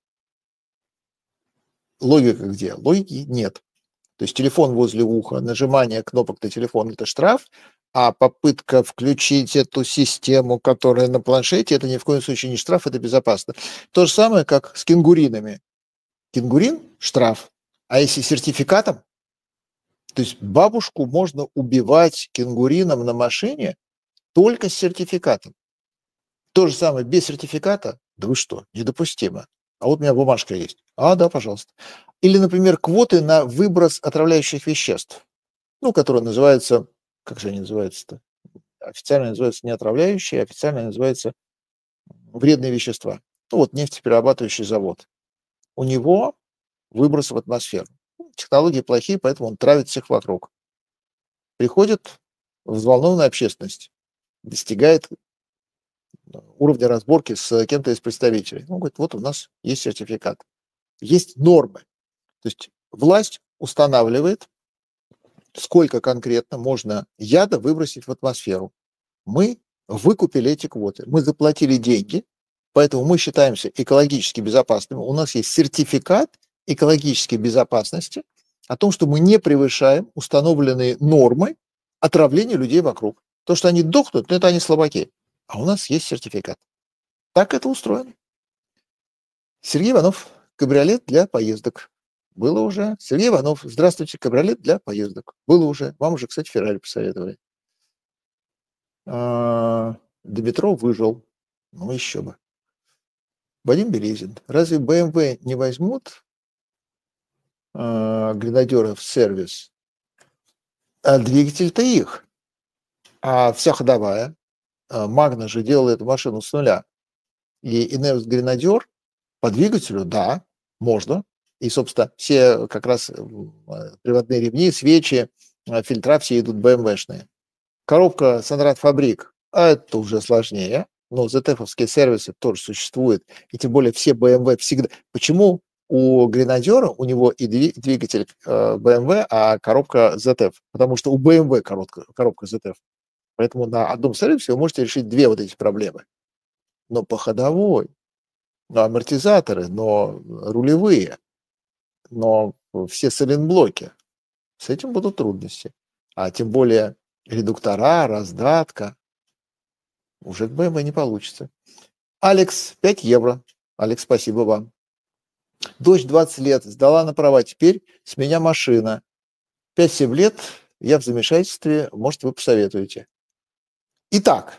Логика где? Логики нет. То есть телефон возле уха, нажимание кнопок на телефон – это штраф, а попытка включить эту систему, которая на планшете, это ни в коем случае не штраф, это безопасно. То же самое, как с кенгуринами. Кенгурин – штраф, а если с сертификатом, то есть бабушку можно убивать кенгурином на машине только с сертификатом. То же самое без сертификата, да вы что, недопустимо. А вот у меня бумажка есть. А, да, пожалуйста. Или, например, квоты на выброс отравляющих веществ, ну, которые называются, как же они называются-то? Официально называются не отравляющие, официально называются вредные вещества. Ну, вот нефтеперерабатывающий завод. У него выброс в атмосферу. Технологии плохие, поэтому он травит всех вокруг. Приходит взволнованная общественность, достигает уровня разборки с кем-то из представителей. Он говорит, вот у нас есть сертификат. Есть нормы. То есть власть устанавливает, сколько конкретно можно яда выбросить в атмосферу. Мы выкупили эти квоты, мы заплатили деньги, поэтому мы считаемся экологически безопасными. У нас есть сертификат экологической безопасности о том, что мы не превышаем установленные нормы отравления людей вокруг. То, что они дохнут, ну, это они слабаки. А у нас есть сертификат. Так это устроено. Сергей Иванов, кабриолет для поездок. Было уже. Сергей Иванов, здравствуйте, кабриолет для поездок. Было уже. Вам уже, кстати, Феррари посоветовали. А, до метро выжил. Ну, еще бы. Вадим Березин. Разве бэ эм вэ не возьмут а, гренадеров в сервис? А двигатель-то их. А вся ходовая. А, Магна же делала эту машину с нуля. И Ineos Гренадер по двигателю, да, можно. И, собственно, все как раз приводные ремни, свечи, фильтра все идут бэ эм вэ-шные. Коробка Санрад Фабрик, а это уже сложнее. Но зет эф-овские сервисы тоже существуют. И тем более все бэ эм вэ всегда... Почему у Гренадера, у него и двигатель бэ эм вэ, а коробка зет эф? Потому что у бэ эм вэ коробка, коробка зет эф. Поэтому на одном сервисе вы можете решить две вот эти проблемы. Но по ходовой, но амортизаторы, но рулевые, но все сайлентблоки. С этим будут трудности. А тем более редуктора, раздатка. Уже к бэ эм вэ не получится. Алекс, пять евро. Алекс, спасибо вам. Дочь двадцать лет, сдала на права, теперь с меня машина. пять-семь лет, я в замешательстве, может, вы посоветуете. Итак,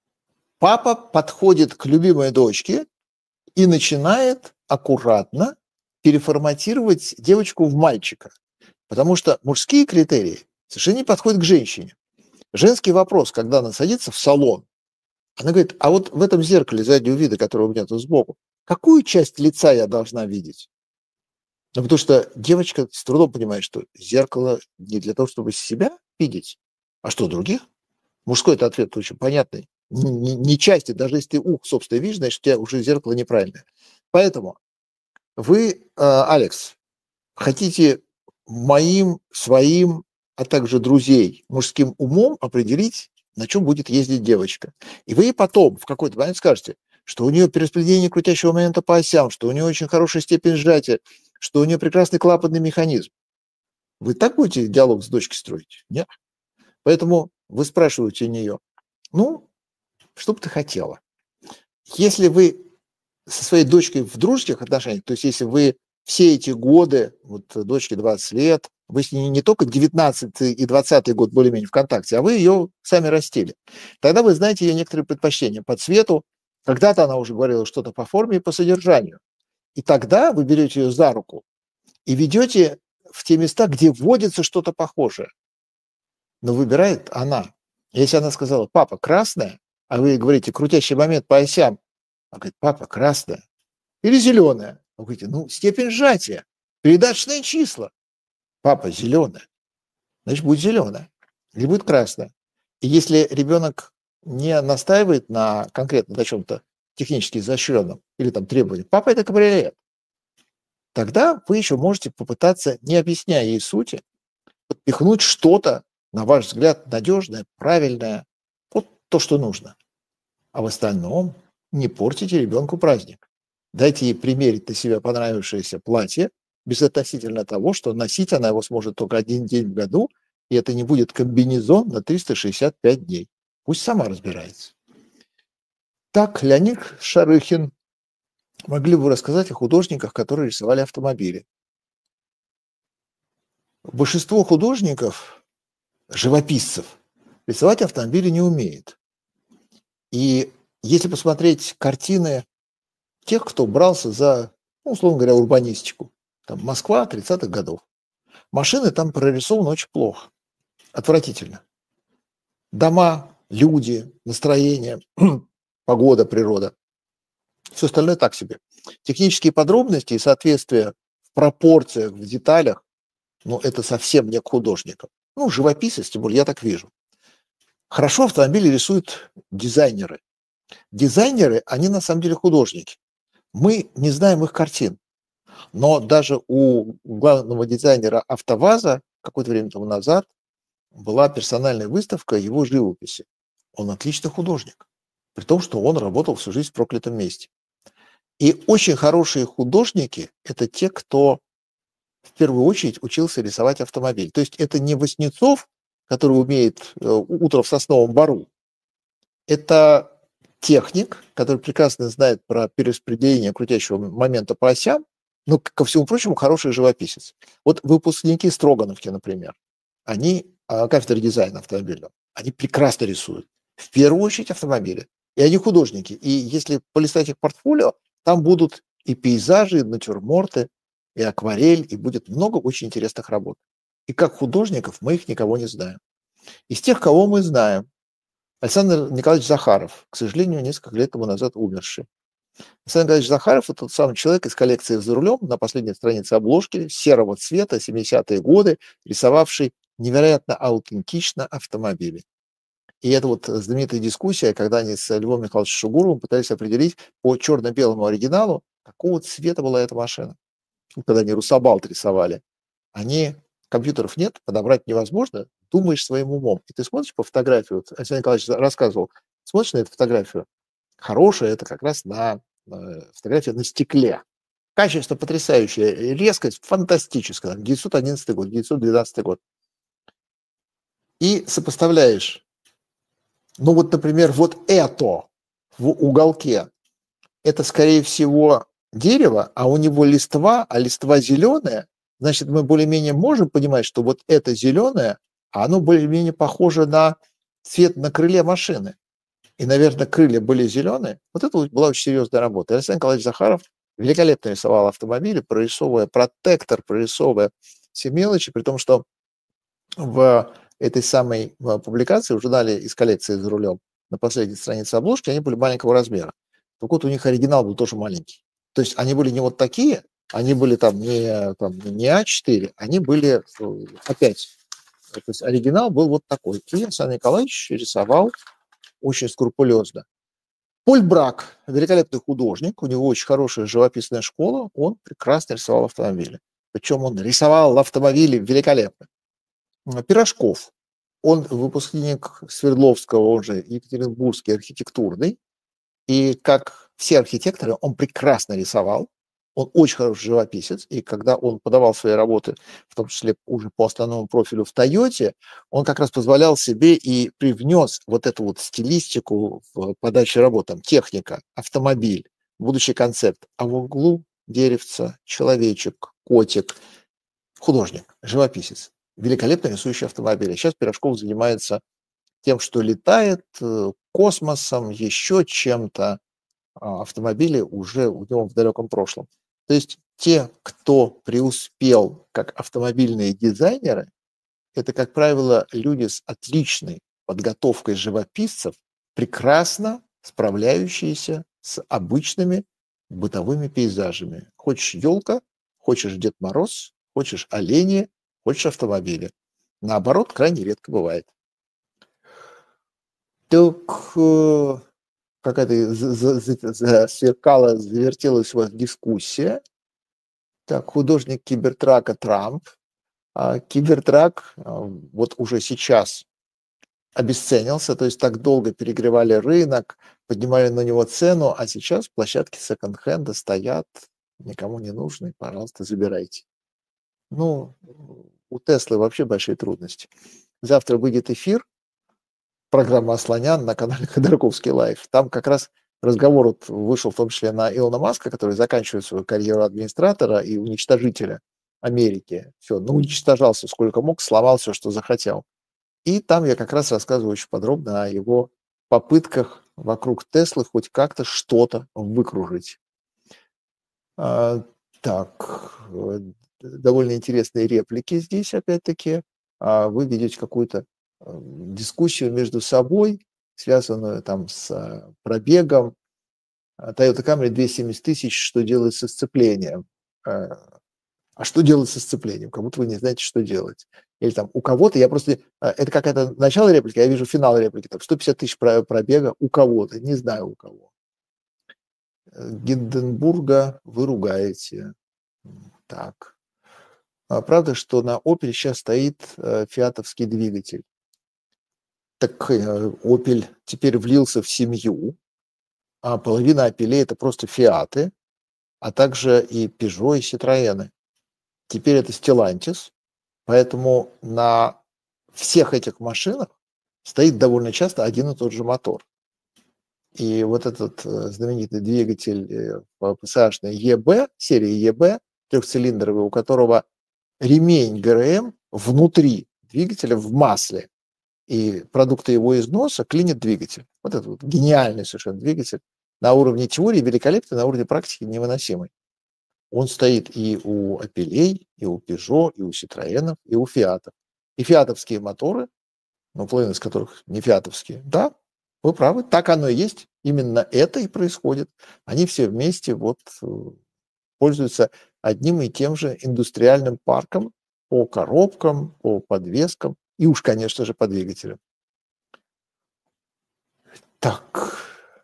папа подходит к любимой дочке и начинает аккуратно переформатировать девочку в мальчика. Потому что мужские критерии совершенно не подходят к женщине. Женский вопрос, когда она садится в салон, она говорит, а вот в этом зеркале заднего вида, которое у меня тут сбоку, какую часть лица я должна видеть? Ну, потому что девочка с трудом понимает, что зеркало не для того, чтобы себя видеть, а что, других? Мужской это ответ очень понятный. Не, не части, даже если ты ух, собственно, видишь, значит, у тебя уже зеркало неправильное. Поэтому вы, Алекс, хотите моим, своим, а также друзей мужским умом определить, на чем будет ездить девочка. И вы потом в какой-то момент скажете, что у нее перераспределение крутящего момента по осям, что у нее очень хорошая степень сжатия, что у нее прекрасный клапанный механизм. Вы так будете диалог с дочкой строить? Нет. Поэтому вы спрашиваете у нее, ну, что бы ты хотела? Если вы со своей дочкой в дружеских отношениях, то есть если вы все эти годы, вот дочке двадцать лет, вы с ней не только девятнадцатый и двадцатый год более-менее в контакте, а вы ее сами растили. Тогда вы знаете ее некоторые предпочтения по цвету. Когда-то она уже говорила что-то по форме и по содержанию. И тогда вы берете ее за руку и ведете в те места, где вводится что-то похожее. Но выбирает она. Если она сказала, папа, красная, а вы говорите, крутящий момент по осям, она говорит, папа, красная или зеленая. Вы говорите, ну, степень сжатия, передаточные числа. Папа, зеленая. Значит, будет зеленая. Или будет красная. И если ребенок не настаивает на конкретно на чем-то технически изощренном или там требованием, папа, это кабриолет, тогда вы еще можете попытаться, не объясняя ей сути, подпихнуть что-то, на ваш взгляд, надежное, правильное, вот то, что нужно. А в остальном Не портите ребенку праздник. Дайте ей примерить на себя понравившееся платье, безотносительно того, что носить она его сможет только один день в году, и это не будет комбинезон на триста шестьдесят пять дней. Пусть сама разбирается. Так, Леонид Шарыхин. Могли бы вы рассказать о художниках, которые рисовали автомобили? Большинство художников, живописцев, рисовать автомобили не умеет. И если посмотреть картины тех, кто брался за, ну, условно говоря, урбанистику, там Москва тридцатых годов, машины там прорисованы очень плохо, отвратительно. Дома, люди, настроение, погода, природа. Все остальное так себе. Технические подробности и соответствие в пропорциях, в деталях, ну, это совсем не к художникам. Ну, живописец, тем более, я так вижу. Хорошо автомобили рисуют дизайнеры. Дизайнеры, они на самом деле художники. Мы не знаем их картин. Но даже у главного дизайнера АвтоВАЗа какое-то время тому назад была персональная выставка его живописи. Он отличный художник, при том, что он работал всю жизнь в проклятом месте. И очень хорошие художники – это те, кто в первую очередь учился рисовать автомобиль. То есть это не Васнецов, который умеет утро в сосновом бору. Это техник, который прекрасно знает про перераспределение крутящего момента по осям, но, ко всему прочему, хороший живописец. Вот выпускники Строгановки, например, они, кафедры дизайна автомобильного, они прекрасно рисуют. В первую очередь автомобили. И они художники. И если полистать их портфолио, там будут и пейзажи, и натюрморты, и акварель, и будет много очень интересных работ. И как художников мы их никого не знаем. Из тех, кого мы знаем, Александр Николаевич Захаров, к сожалению, несколько лет тому назад умерший. Александр Николаевич Захаров – это тот самый человек из коллекции «За рулем», на последней странице обложки, серого цвета, семидесятые годы, рисовавший невероятно аутентично автомобили. И это вот знаменитая дискуссия, когда они с Львом Михайловичем Шугуровым пытались определить по черно-белому оригиналу, какого цвета была эта машина. Когда они Русабалт рисовали, они, компьютеров нет, подобрать невозможно, думаешь своим умом. И ты смотришь по фотографии, вот Александр Николаевич рассказывал, смотришь на эту фотографию, хорошая, это как раз на, на фотография на стекле. Качество потрясающее, резкость фантастическая. девятьсот одиннадцатый год, девятьсот двенадцатый год. И сопоставляешь. Ну вот, например, вот это в уголке, это, скорее всего, дерево, а у него листва, а листва зеленая, значит, мы более-менее можем понимать, что вот это зеленое, а оно более-менее похоже на цвет на крыле машины. И, наверное, крылья были зеленые. Вот это была очень серьезная работа. И Александр Николаевич Захаров великолепно рисовал автомобили, прорисовывая протектор, прорисовывая все мелочи, при том, что в этой самой публикации в журнале из коллекции «За рулем» на последней странице обложки они были маленького размера. Так вот, у них оригинал был тоже маленький. То есть они были не вот такие, они были там не, там, не а четыре, они были опять. То есть оригинал был вот такой. И Александр Николаевич рисовал очень скрупулезно. Поль Брак, великолепный художник, у него очень хорошая живописная школа, он прекрасно рисовал автомобили. Причем он рисовал автомобили великолепно. Пирожков, он выпускник Свердловского, он же Екатеринбургский архитектурный, и как все архитекторы, он прекрасно рисовал, он очень хороший живописец, и когда он подавал свои работы, в том числе уже по основному профилю в Тойоте, он как раз позволял себе и привнес вот эту вот стилистику в подаче работ, там, техника, автомобиль, будущий концепт, а в углу деревца, человечек, котик, художник, живописец, великолепно рисующий автомобили. Сейчас Пирожков занимается тем, что летает, космосом, еще чем-то. Автомобили уже у него в далеком прошлом. То есть те, кто преуспел как автомобильные дизайнеры, это, как правило, люди с отличной подготовкой живописцев, прекрасно справляющиеся с обычными бытовыми пейзажами. Хочешь елка, хочешь Дед Мороз, хочешь олени, хочешь автомобили. Наоборот, крайне редко бывает. Так... какая-то засверкала, завертелась у вас дискуссия. Так, художник Кибертрака Трамп. А Кибертрак вот уже сейчас обесценился, то есть так долго перегревали рынок, поднимали на него цену, а сейчас площадки секонд-хенда стоят, никому не нужны, пожалуйста, забирайте. Ну, у Теслы вообще большие трудности. Завтра выйдет эфир, программа «Асланян» на канале Ходорковский Лайф. Там как раз разговор вот вышел в том числе на Илона Маска, который заканчивает свою карьеру администратора и уничтожителя Америки. Все, ну, уничтожался сколько мог, сломал все, что захотел. И там я как раз рассказываю очень подробно о его попытках вокруг Теслы хоть как-то что-то выкружить. А, так, довольно интересные реплики здесь, опять-таки. А вы ведете какую-то дискуссию между собой, связанную там с пробегом. Toyota Camry двести семьдесят тысяч, что делать со сцеплением? А что делать со сцеплением? Как будто вы не знаете, что делать. Или там у кого-то, я просто, это какая-то начало реплики, я вижу финал реплики, там сто пятьдесят тысяч пробега у кого-то, не знаю у кого. Гинденбурга вы ругаете. Так. А правда, что на Opel сейчас стоит фиатовский двигатель? Так Opel теперь влился в семью, а половина Opel это просто фиаты, а также и Peugeot, и Citroёn. Теперь это Stellantis, поэтому на всех этих машинах стоит довольно часто один и тот же мотор. И вот этот знаменитый двигатель пэ эс эй-шный и бэ, серии и бэ, трехцилиндровый, у которого ремень гэ эр эм внутри двигателя в масле, и продукты его износа клинит двигатель. Вот это вот гениальный совершенно двигатель, на уровне теории великолепный, на уровне практики невыносимый. Он стоит и у Opel, и у Peugeot, и у Citroёn, и у Fiat. И фиатовские моторы, ну, половина из которых не фиатовские, да, вы правы, так оно и есть. Именно это и происходит. Они все вместе вот пользуются одним и тем же индустриальным парком по коробкам, по подвескам и уж, конечно же, по двигателям. Так.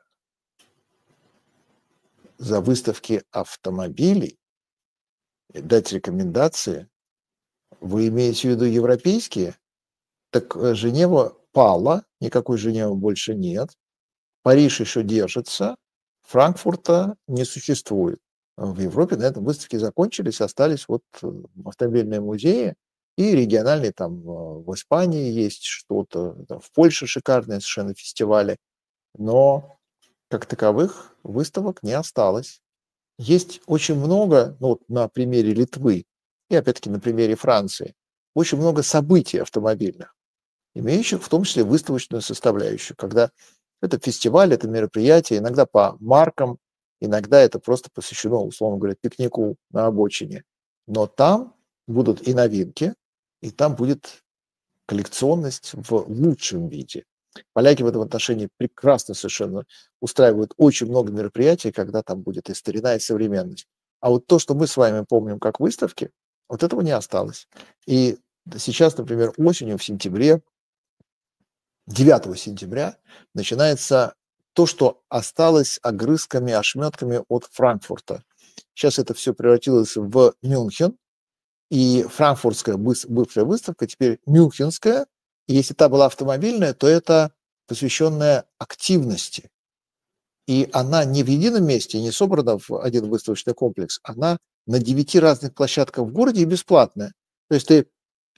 За выставки автомобилей дать рекомендации, вы имеете в виду европейские? Так Женева пала, никакой Женевы больше нет. Париж еще держится, Франкфурта не существует. В Европе на этом выставки закончились, остались вот автомобильные музеи и региональные, там в Испании есть что-то, в Польше шикарные совершенно фестивали, но как таковых выставок не осталось. Есть очень много, ну вот на примере Литвы и опять-таки на примере Франции, очень много событий автомобильных, имеющих в том числе выставочную составляющую, когда это фестиваль, это мероприятие, иногда по маркам, иногда это просто посвящено, условно говоря, пикнику на обочине. Но там будут и новинки, и там будет коллекционность в лучшем виде. Поляки в этом отношении прекрасно совершенно устраивают очень много мероприятий, когда там будет и старина, и современность. А вот то, что мы с вами помним как выставки, вот этого не осталось. И сейчас, например, осенью, в сентябре, девятого сентября, начинается то, что осталось огрызками, ошметками от Франкфурта. Сейчас это все превратилось в Мюнхен, и франкфуртская бывшая выставка теперь мюнхенская. И если та была автомобильная, то это посвященная активности. И она не в едином месте, не собрана в один выставочный комплекс, она на девяти разных площадках в городе и бесплатная. То есть ты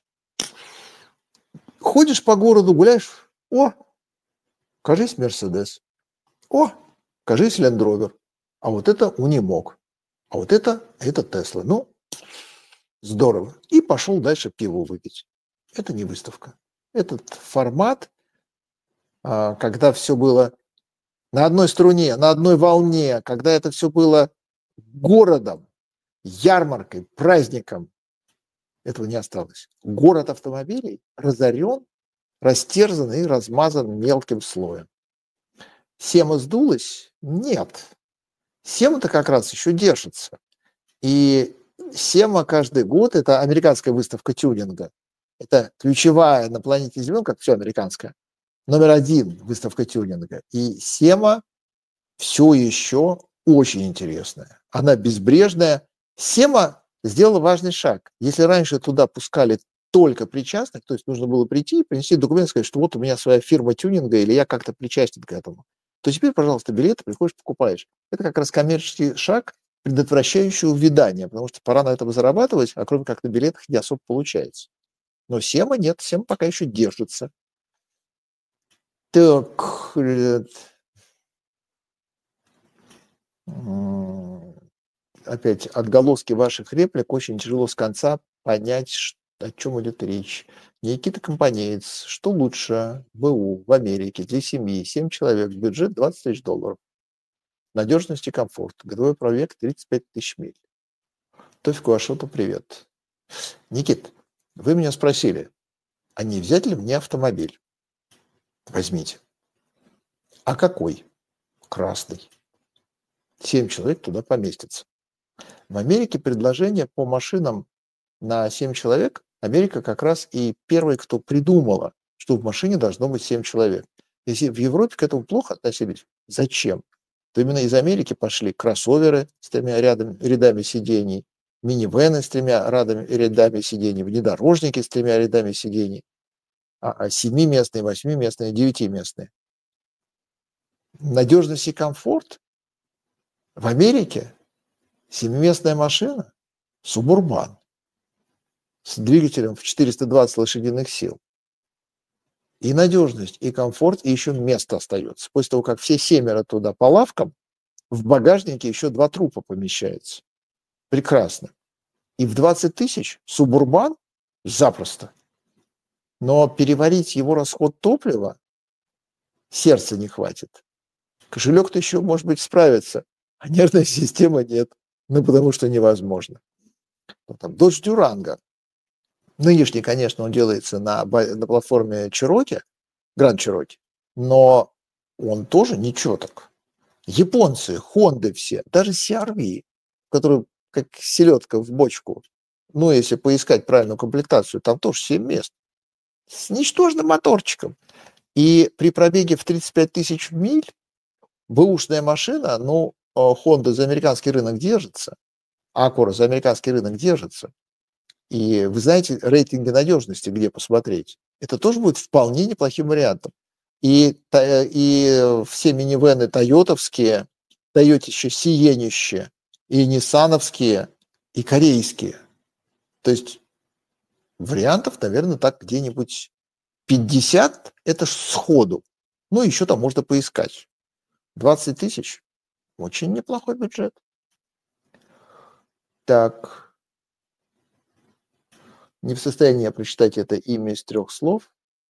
ходишь по городу, гуляешь, о, кажись, Мерседес, о, кажись, Land Rover, а вот это Унимог, а вот это, это Тесла. Ну, здорово. И пошел дальше пиво выпить. Это не выставка. Этот формат, когда все было на одной струне, на одной волне, когда это все было городом, ярмаркой, праздником, этого не осталось. Город автомобилей разорен, растерзан и размазан мелким слоем. Сема сдулась? Нет. Сема-то как раз еще держится. И Сема каждый год, это американская выставка тюнинга, это ключевая на планете Земля, как все американское, номер один выставка тюнинга. И Сема все еще очень интересная. Она безбрежная. Сема сделала важный шаг. Если раньше туда пускали только причастных, то есть нужно было прийти и принести документ, сказать, что вот у меня своя фирма тюнинга, или я как-то причастен к этому, то теперь, пожалуйста, билеты приходишь, покупаешь. Это как раз коммерческий шаг, предотвращающий увядание, потому что пора на этом зарабатывать, а кроме как на билетах не особо получается. Но Сема нет, Сема пока еще держится. Так, э, м, опять отголоски ваших реплик очень тяжело с конца понять, ш- о чем идет речь. Никита Компанеец, что лучше БУ в Америке для семьи, семь человек, бюджет двадцать тысяч долларов, надежность и комфорт, годовой пробег тридцать пять тысяч миль. Тофику Ашоту привет. Никит, вы меня спросили, а не взять ли мне автомобиль? Возьмите. А какой? Красный. Семь человек туда поместится. В Америке предложение по машинам на семь человек, Америка как раз и первая, кто придумала, что в машине должно быть семь человек. Если в Европе к этому плохо относились, зачем? То именно из Америки пошли кроссоверы с тремя рядами, рядами сидений, минивены с тремя рядами, рядами сидений, внедорожники с тремя рядами сидений, а, а семиместные, восьмиместные, девятиместные. Надежность и комфорт в Америке семиместная машина, субурбан, с двигателем в четыреста двадцать лошадиных сил. И надежность, и комфорт, и еще место остается. После того, как все семеро туда по лавкам, в багажнике еще два трупа помещается. Прекрасно. И в двадцать тысяч субурбан запросто. Но переварить его расход топлива сердца не хватит. Кошелек-то еще, может быть, справится, а нервная система нет. Ну, потому что невозможно. Ну, там, Dodge Durango. Нынешний, конечно, он делается на, на платформе Cherokee, Grand Cherokee, но он тоже ничего так. Японцы, Хонды все, даже си ар ви, который как селедка в бочку, ну, если поискать правильную комплектацию, там тоже семь мест, с ничтожным моторчиком. И при пробеге в тридцать пять тысяч миль бэушная машина, ну, Honda за американский рынок держится, а Acura за американский рынок держится. И вы знаете рейтинги надежности, где посмотреть. Это тоже будет вполне неплохим вариантом. И, и все минивены тойотовские, тойотище, сиенище, и ниссановские, и корейские. То есть вариантов, наверное, так где-нибудь пятьдесят, это сходу. Ну, еще там можно поискать. двадцать тысяч – очень неплохой бюджет. Так. Не в состоянии прочитать это имя из трех слов.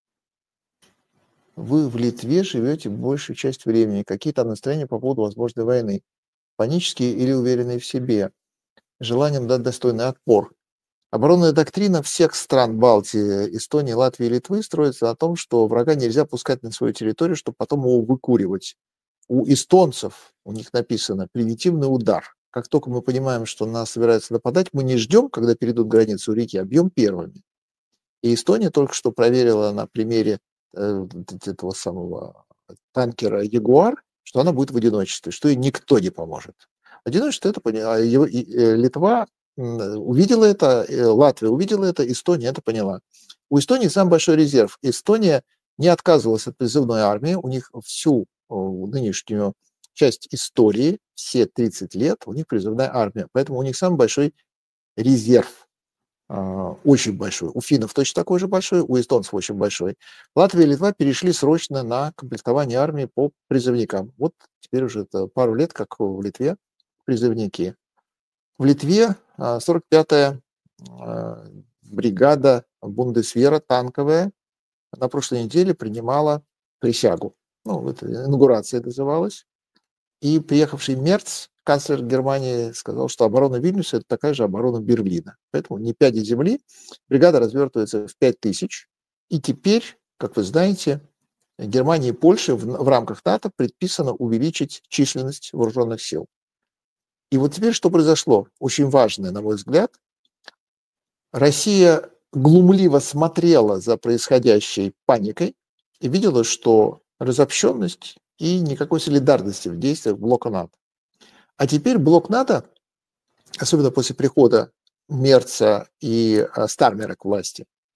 Вы в Литве живете большую часть времени. Какие там настроения по поводу возможной войны? Панические или уверенные в себе? Желанием дать достойный отпор. Оборонная доктрина всех стран Балтии, Эстонии, Латвии и Литвы строится на том, что врага нельзя пускать на свою территорию, чтобы потом его выкуривать. У эстонцев, у них написано, превентивный удар. Как только мы понимаем, что нас собираются нападать, мы не ждем, когда перейдут границу реки, а бьем первыми. И Эстония только что проверила на примере э, этого самого танкера «Ягуар», что она будет в одиночестве, что ей никто не поможет. Одиночество это поняла. Литва увидела это, Латвия увидела это, Эстония это поняла. У Эстонии самый большой резерв. Эстония не отказывалась от призывной армии, у них всю нынешнюю часть истории, все тридцать лет, у них призывная армия, поэтому у них самый большой резерв. Очень большой. У финнов точно такой же большой, у эстонцев очень большой. Латвия и Литва перешли срочно на комплектование армии по призывникам. Вот теперь уже это пару лет, как в Литве призывники. В Литве сорок пятая бригада Бундесвера танковая на прошлой неделе принимала присягу. Ну, это инаугурация называлась. И приехавший Мерц, канцлер Германии, сказал, что оборона Вильнюса – это такая же оборона Берлина. Поэтому не пяди земли, бригада развертывается в пять тысяч. И теперь, как вы знаете, Германии и Польше в, в рамках НАТО предписано увеличить численность вооруженных сил. И вот теперь что произошло? Очень важное, на мой взгляд. Россия глумливо смотрела за происходящей паникой и видела, что разобщенность и никакой солидарности в действиях блока НАТО. А теперь блок НАТО, особенно после прихода Мерца и Стармера к власти,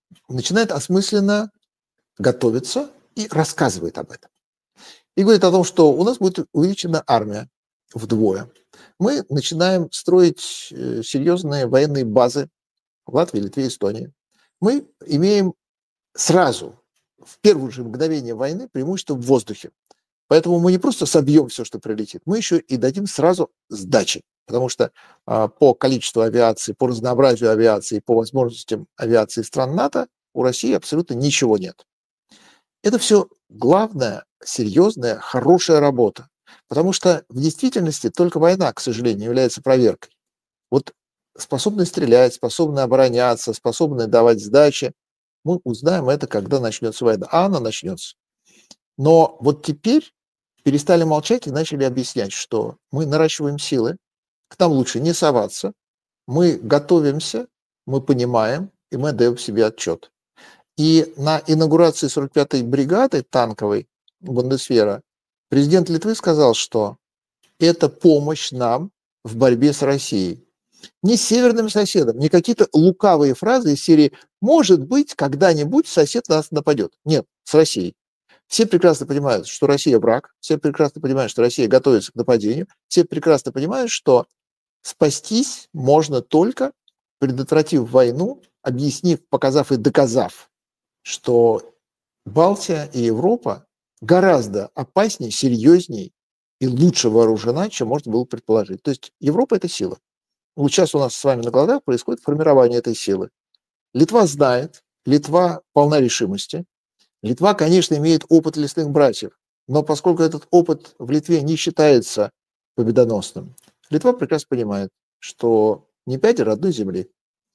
начинает осмысленно готовиться и рассказывает об этом. И говорит о том, что у нас будет увеличена армия вдвое. Мы начинаем строить э, серьезные военные базы в Латвии, Литве, Эстонии. Мы имеем сразу, в первое же мгновение войны, преимущество в воздухе. Поэтому мы не просто собьем все, что прилетит, мы еще и дадим сразу сдачи. Потому что а, по количеству авиации, по разнообразию авиации, по возможностям авиации стран НАТО у России абсолютно ничего нет. Это все главная, серьезная, хорошая работа. Потому что в действительности только война, к сожалению, является проверкой. Вот способны стрелять, способны обороняться, способны давать сдачи, мы узнаем это, когда начнется война. А она начнется. Но вот теперь перестали молчать и начали объяснять, что мы наращиваем силы, к нам лучше не соваться, мы готовимся, мы понимаем, и мы отдаем себе отчет. И на инаугурации сорок пятой бригады танковой Бундесвера президент Литвы сказал, что это помощь нам в борьбе с Россией. Не с северным соседом, не какие-то лукавые фразы из серии «может быть, когда-нибудь сосед нас нападет». Нет, с Россией. Все прекрасно понимают, что Россия враг, все прекрасно понимают, что Россия готовится к нападению, все прекрасно понимают, что спастись можно только предотвратив войну, объяснив, показав и доказав, что Балтия и Европа гораздо опаснее, серьезнее и лучше вооружена, чем можно было предположить. То есть Европа – это сила. Вот сейчас у нас с вами на глазах происходит формирование этой силы. Литва знает, Литва полна решимости. Литва, конечно, имеет опыт лесных братьев, но поскольку этот опыт в Литве не считается победоносным, Литва прекрасно понимает, что не пять родной земли.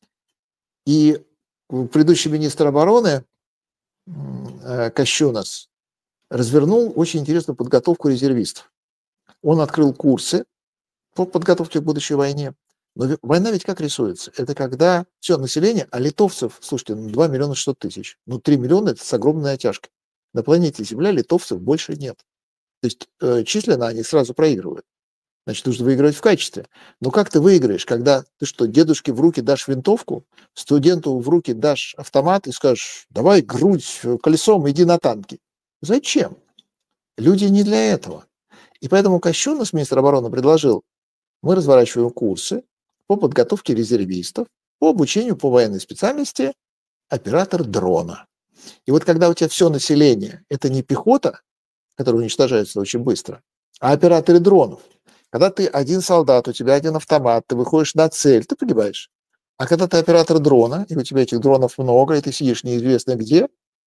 И предыдущий министр обороны Кащунас развернул очень интересную подготовку резервистов. Он открыл курсы по подготовке к будущей войне. Но война ведь как рисуется? Это когда все население, а литовцев, слушайте, ну два миллиона шестьсот тысяч. Ну три миллиона – это с огромной натяжкой. На планете Земля литовцев больше нет. То есть э, численно они сразу проигрывают. Значит, нужно выигрывать в качестве. Но как ты выиграешь, когда ты что, дедушке в руки дашь винтовку, студенту в руки дашь автомат и скажешь, давай грудь колесом, иди на танки. Зачем? Люди не для этого. И поэтому Кащунас, министр обороны, предложил, мы разворачиваем курсы по подготовке резервистов, по обучению по военной специальности оператор дрона. И вот когда у тебя все население, это не пехота, которая уничтожается очень быстро, а операторы дронов. Когда ты один солдат, у тебя один автомат, ты выходишь на цель, ты погибаешь. А когда ты оператор дрона, и у тебя этих дронов много, и ты сидишь неизвестно где,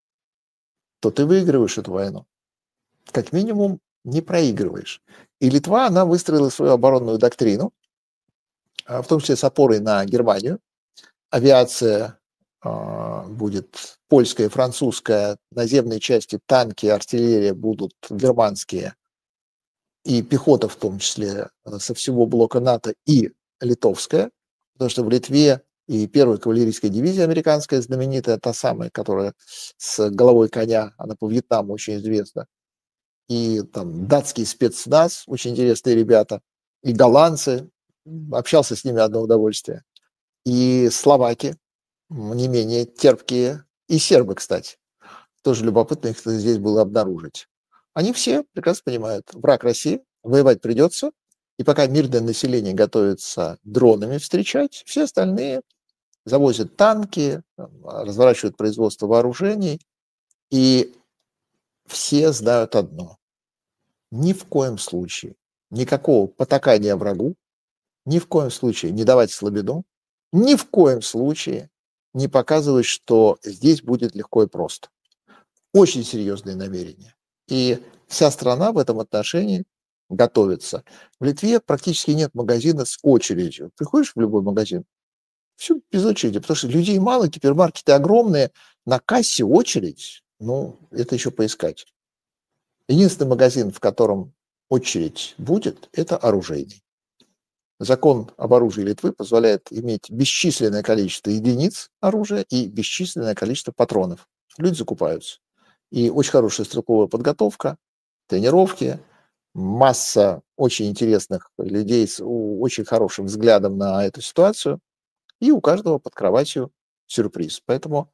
то ты выигрываешь эту войну. Как минимум не проигрываешь. И Литва, она выстроила свою оборонную доктрину, в том числе с опорой на Германию. Авиация э, будет польская, французская, наземные части, танки, артиллерия будут германские, и пехота в том числе со всего блока НАТО и литовская, потому что в Литве и первая кавалерийская дивизия американская, знаменитая, та самая, которая с головой коня, она по Вьетнаму очень известна, и там датский спецназ, очень интересные ребята, и голландцы, общался с ними одно удовольствие, и словаки, не менее терпкие, и сербы, кстати. Тоже любопытно их здесь было обнаружить. Они все прекрасно понимают, враг России, воевать придется, и пока мирное население готовится дронами встречать, все остальные завозят танки, разворачивают производство вооружений, и все знают одно. Ни в коем случае никакого потакания врагу, ни в коем случае не давать слабину, ни в коем случае не показывать, что здесь будет легко и просто. Очень серьезные намерения. И вся страна в этом отношении готовится. В Литве практически нет магазина с очередью. Приходишь в любой магазин, все без очереди, потому что людей мало, гипермаркеты огромные, на кассе очередь, ну, это еще поискать. Единственный магазин, в котором очередь будет, это оружейный. Закон об оружии Литвы позволяет иметь бесчисленное количество единиц оружия и бесчисленное количество патронов. Люди закупаются. И очень хорошая стрелковая подготовка, тренировки, масса очень интересных людей с очень хорошим взглядом на эту ситуацию. И у каждого под кроватью сюрприз. Поэтому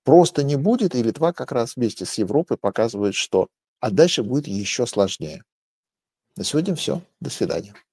просто не будет, и Литва как раз вместе с Европой показывает, что а дальше будет еще сложнее. На сегодня все. До свидания.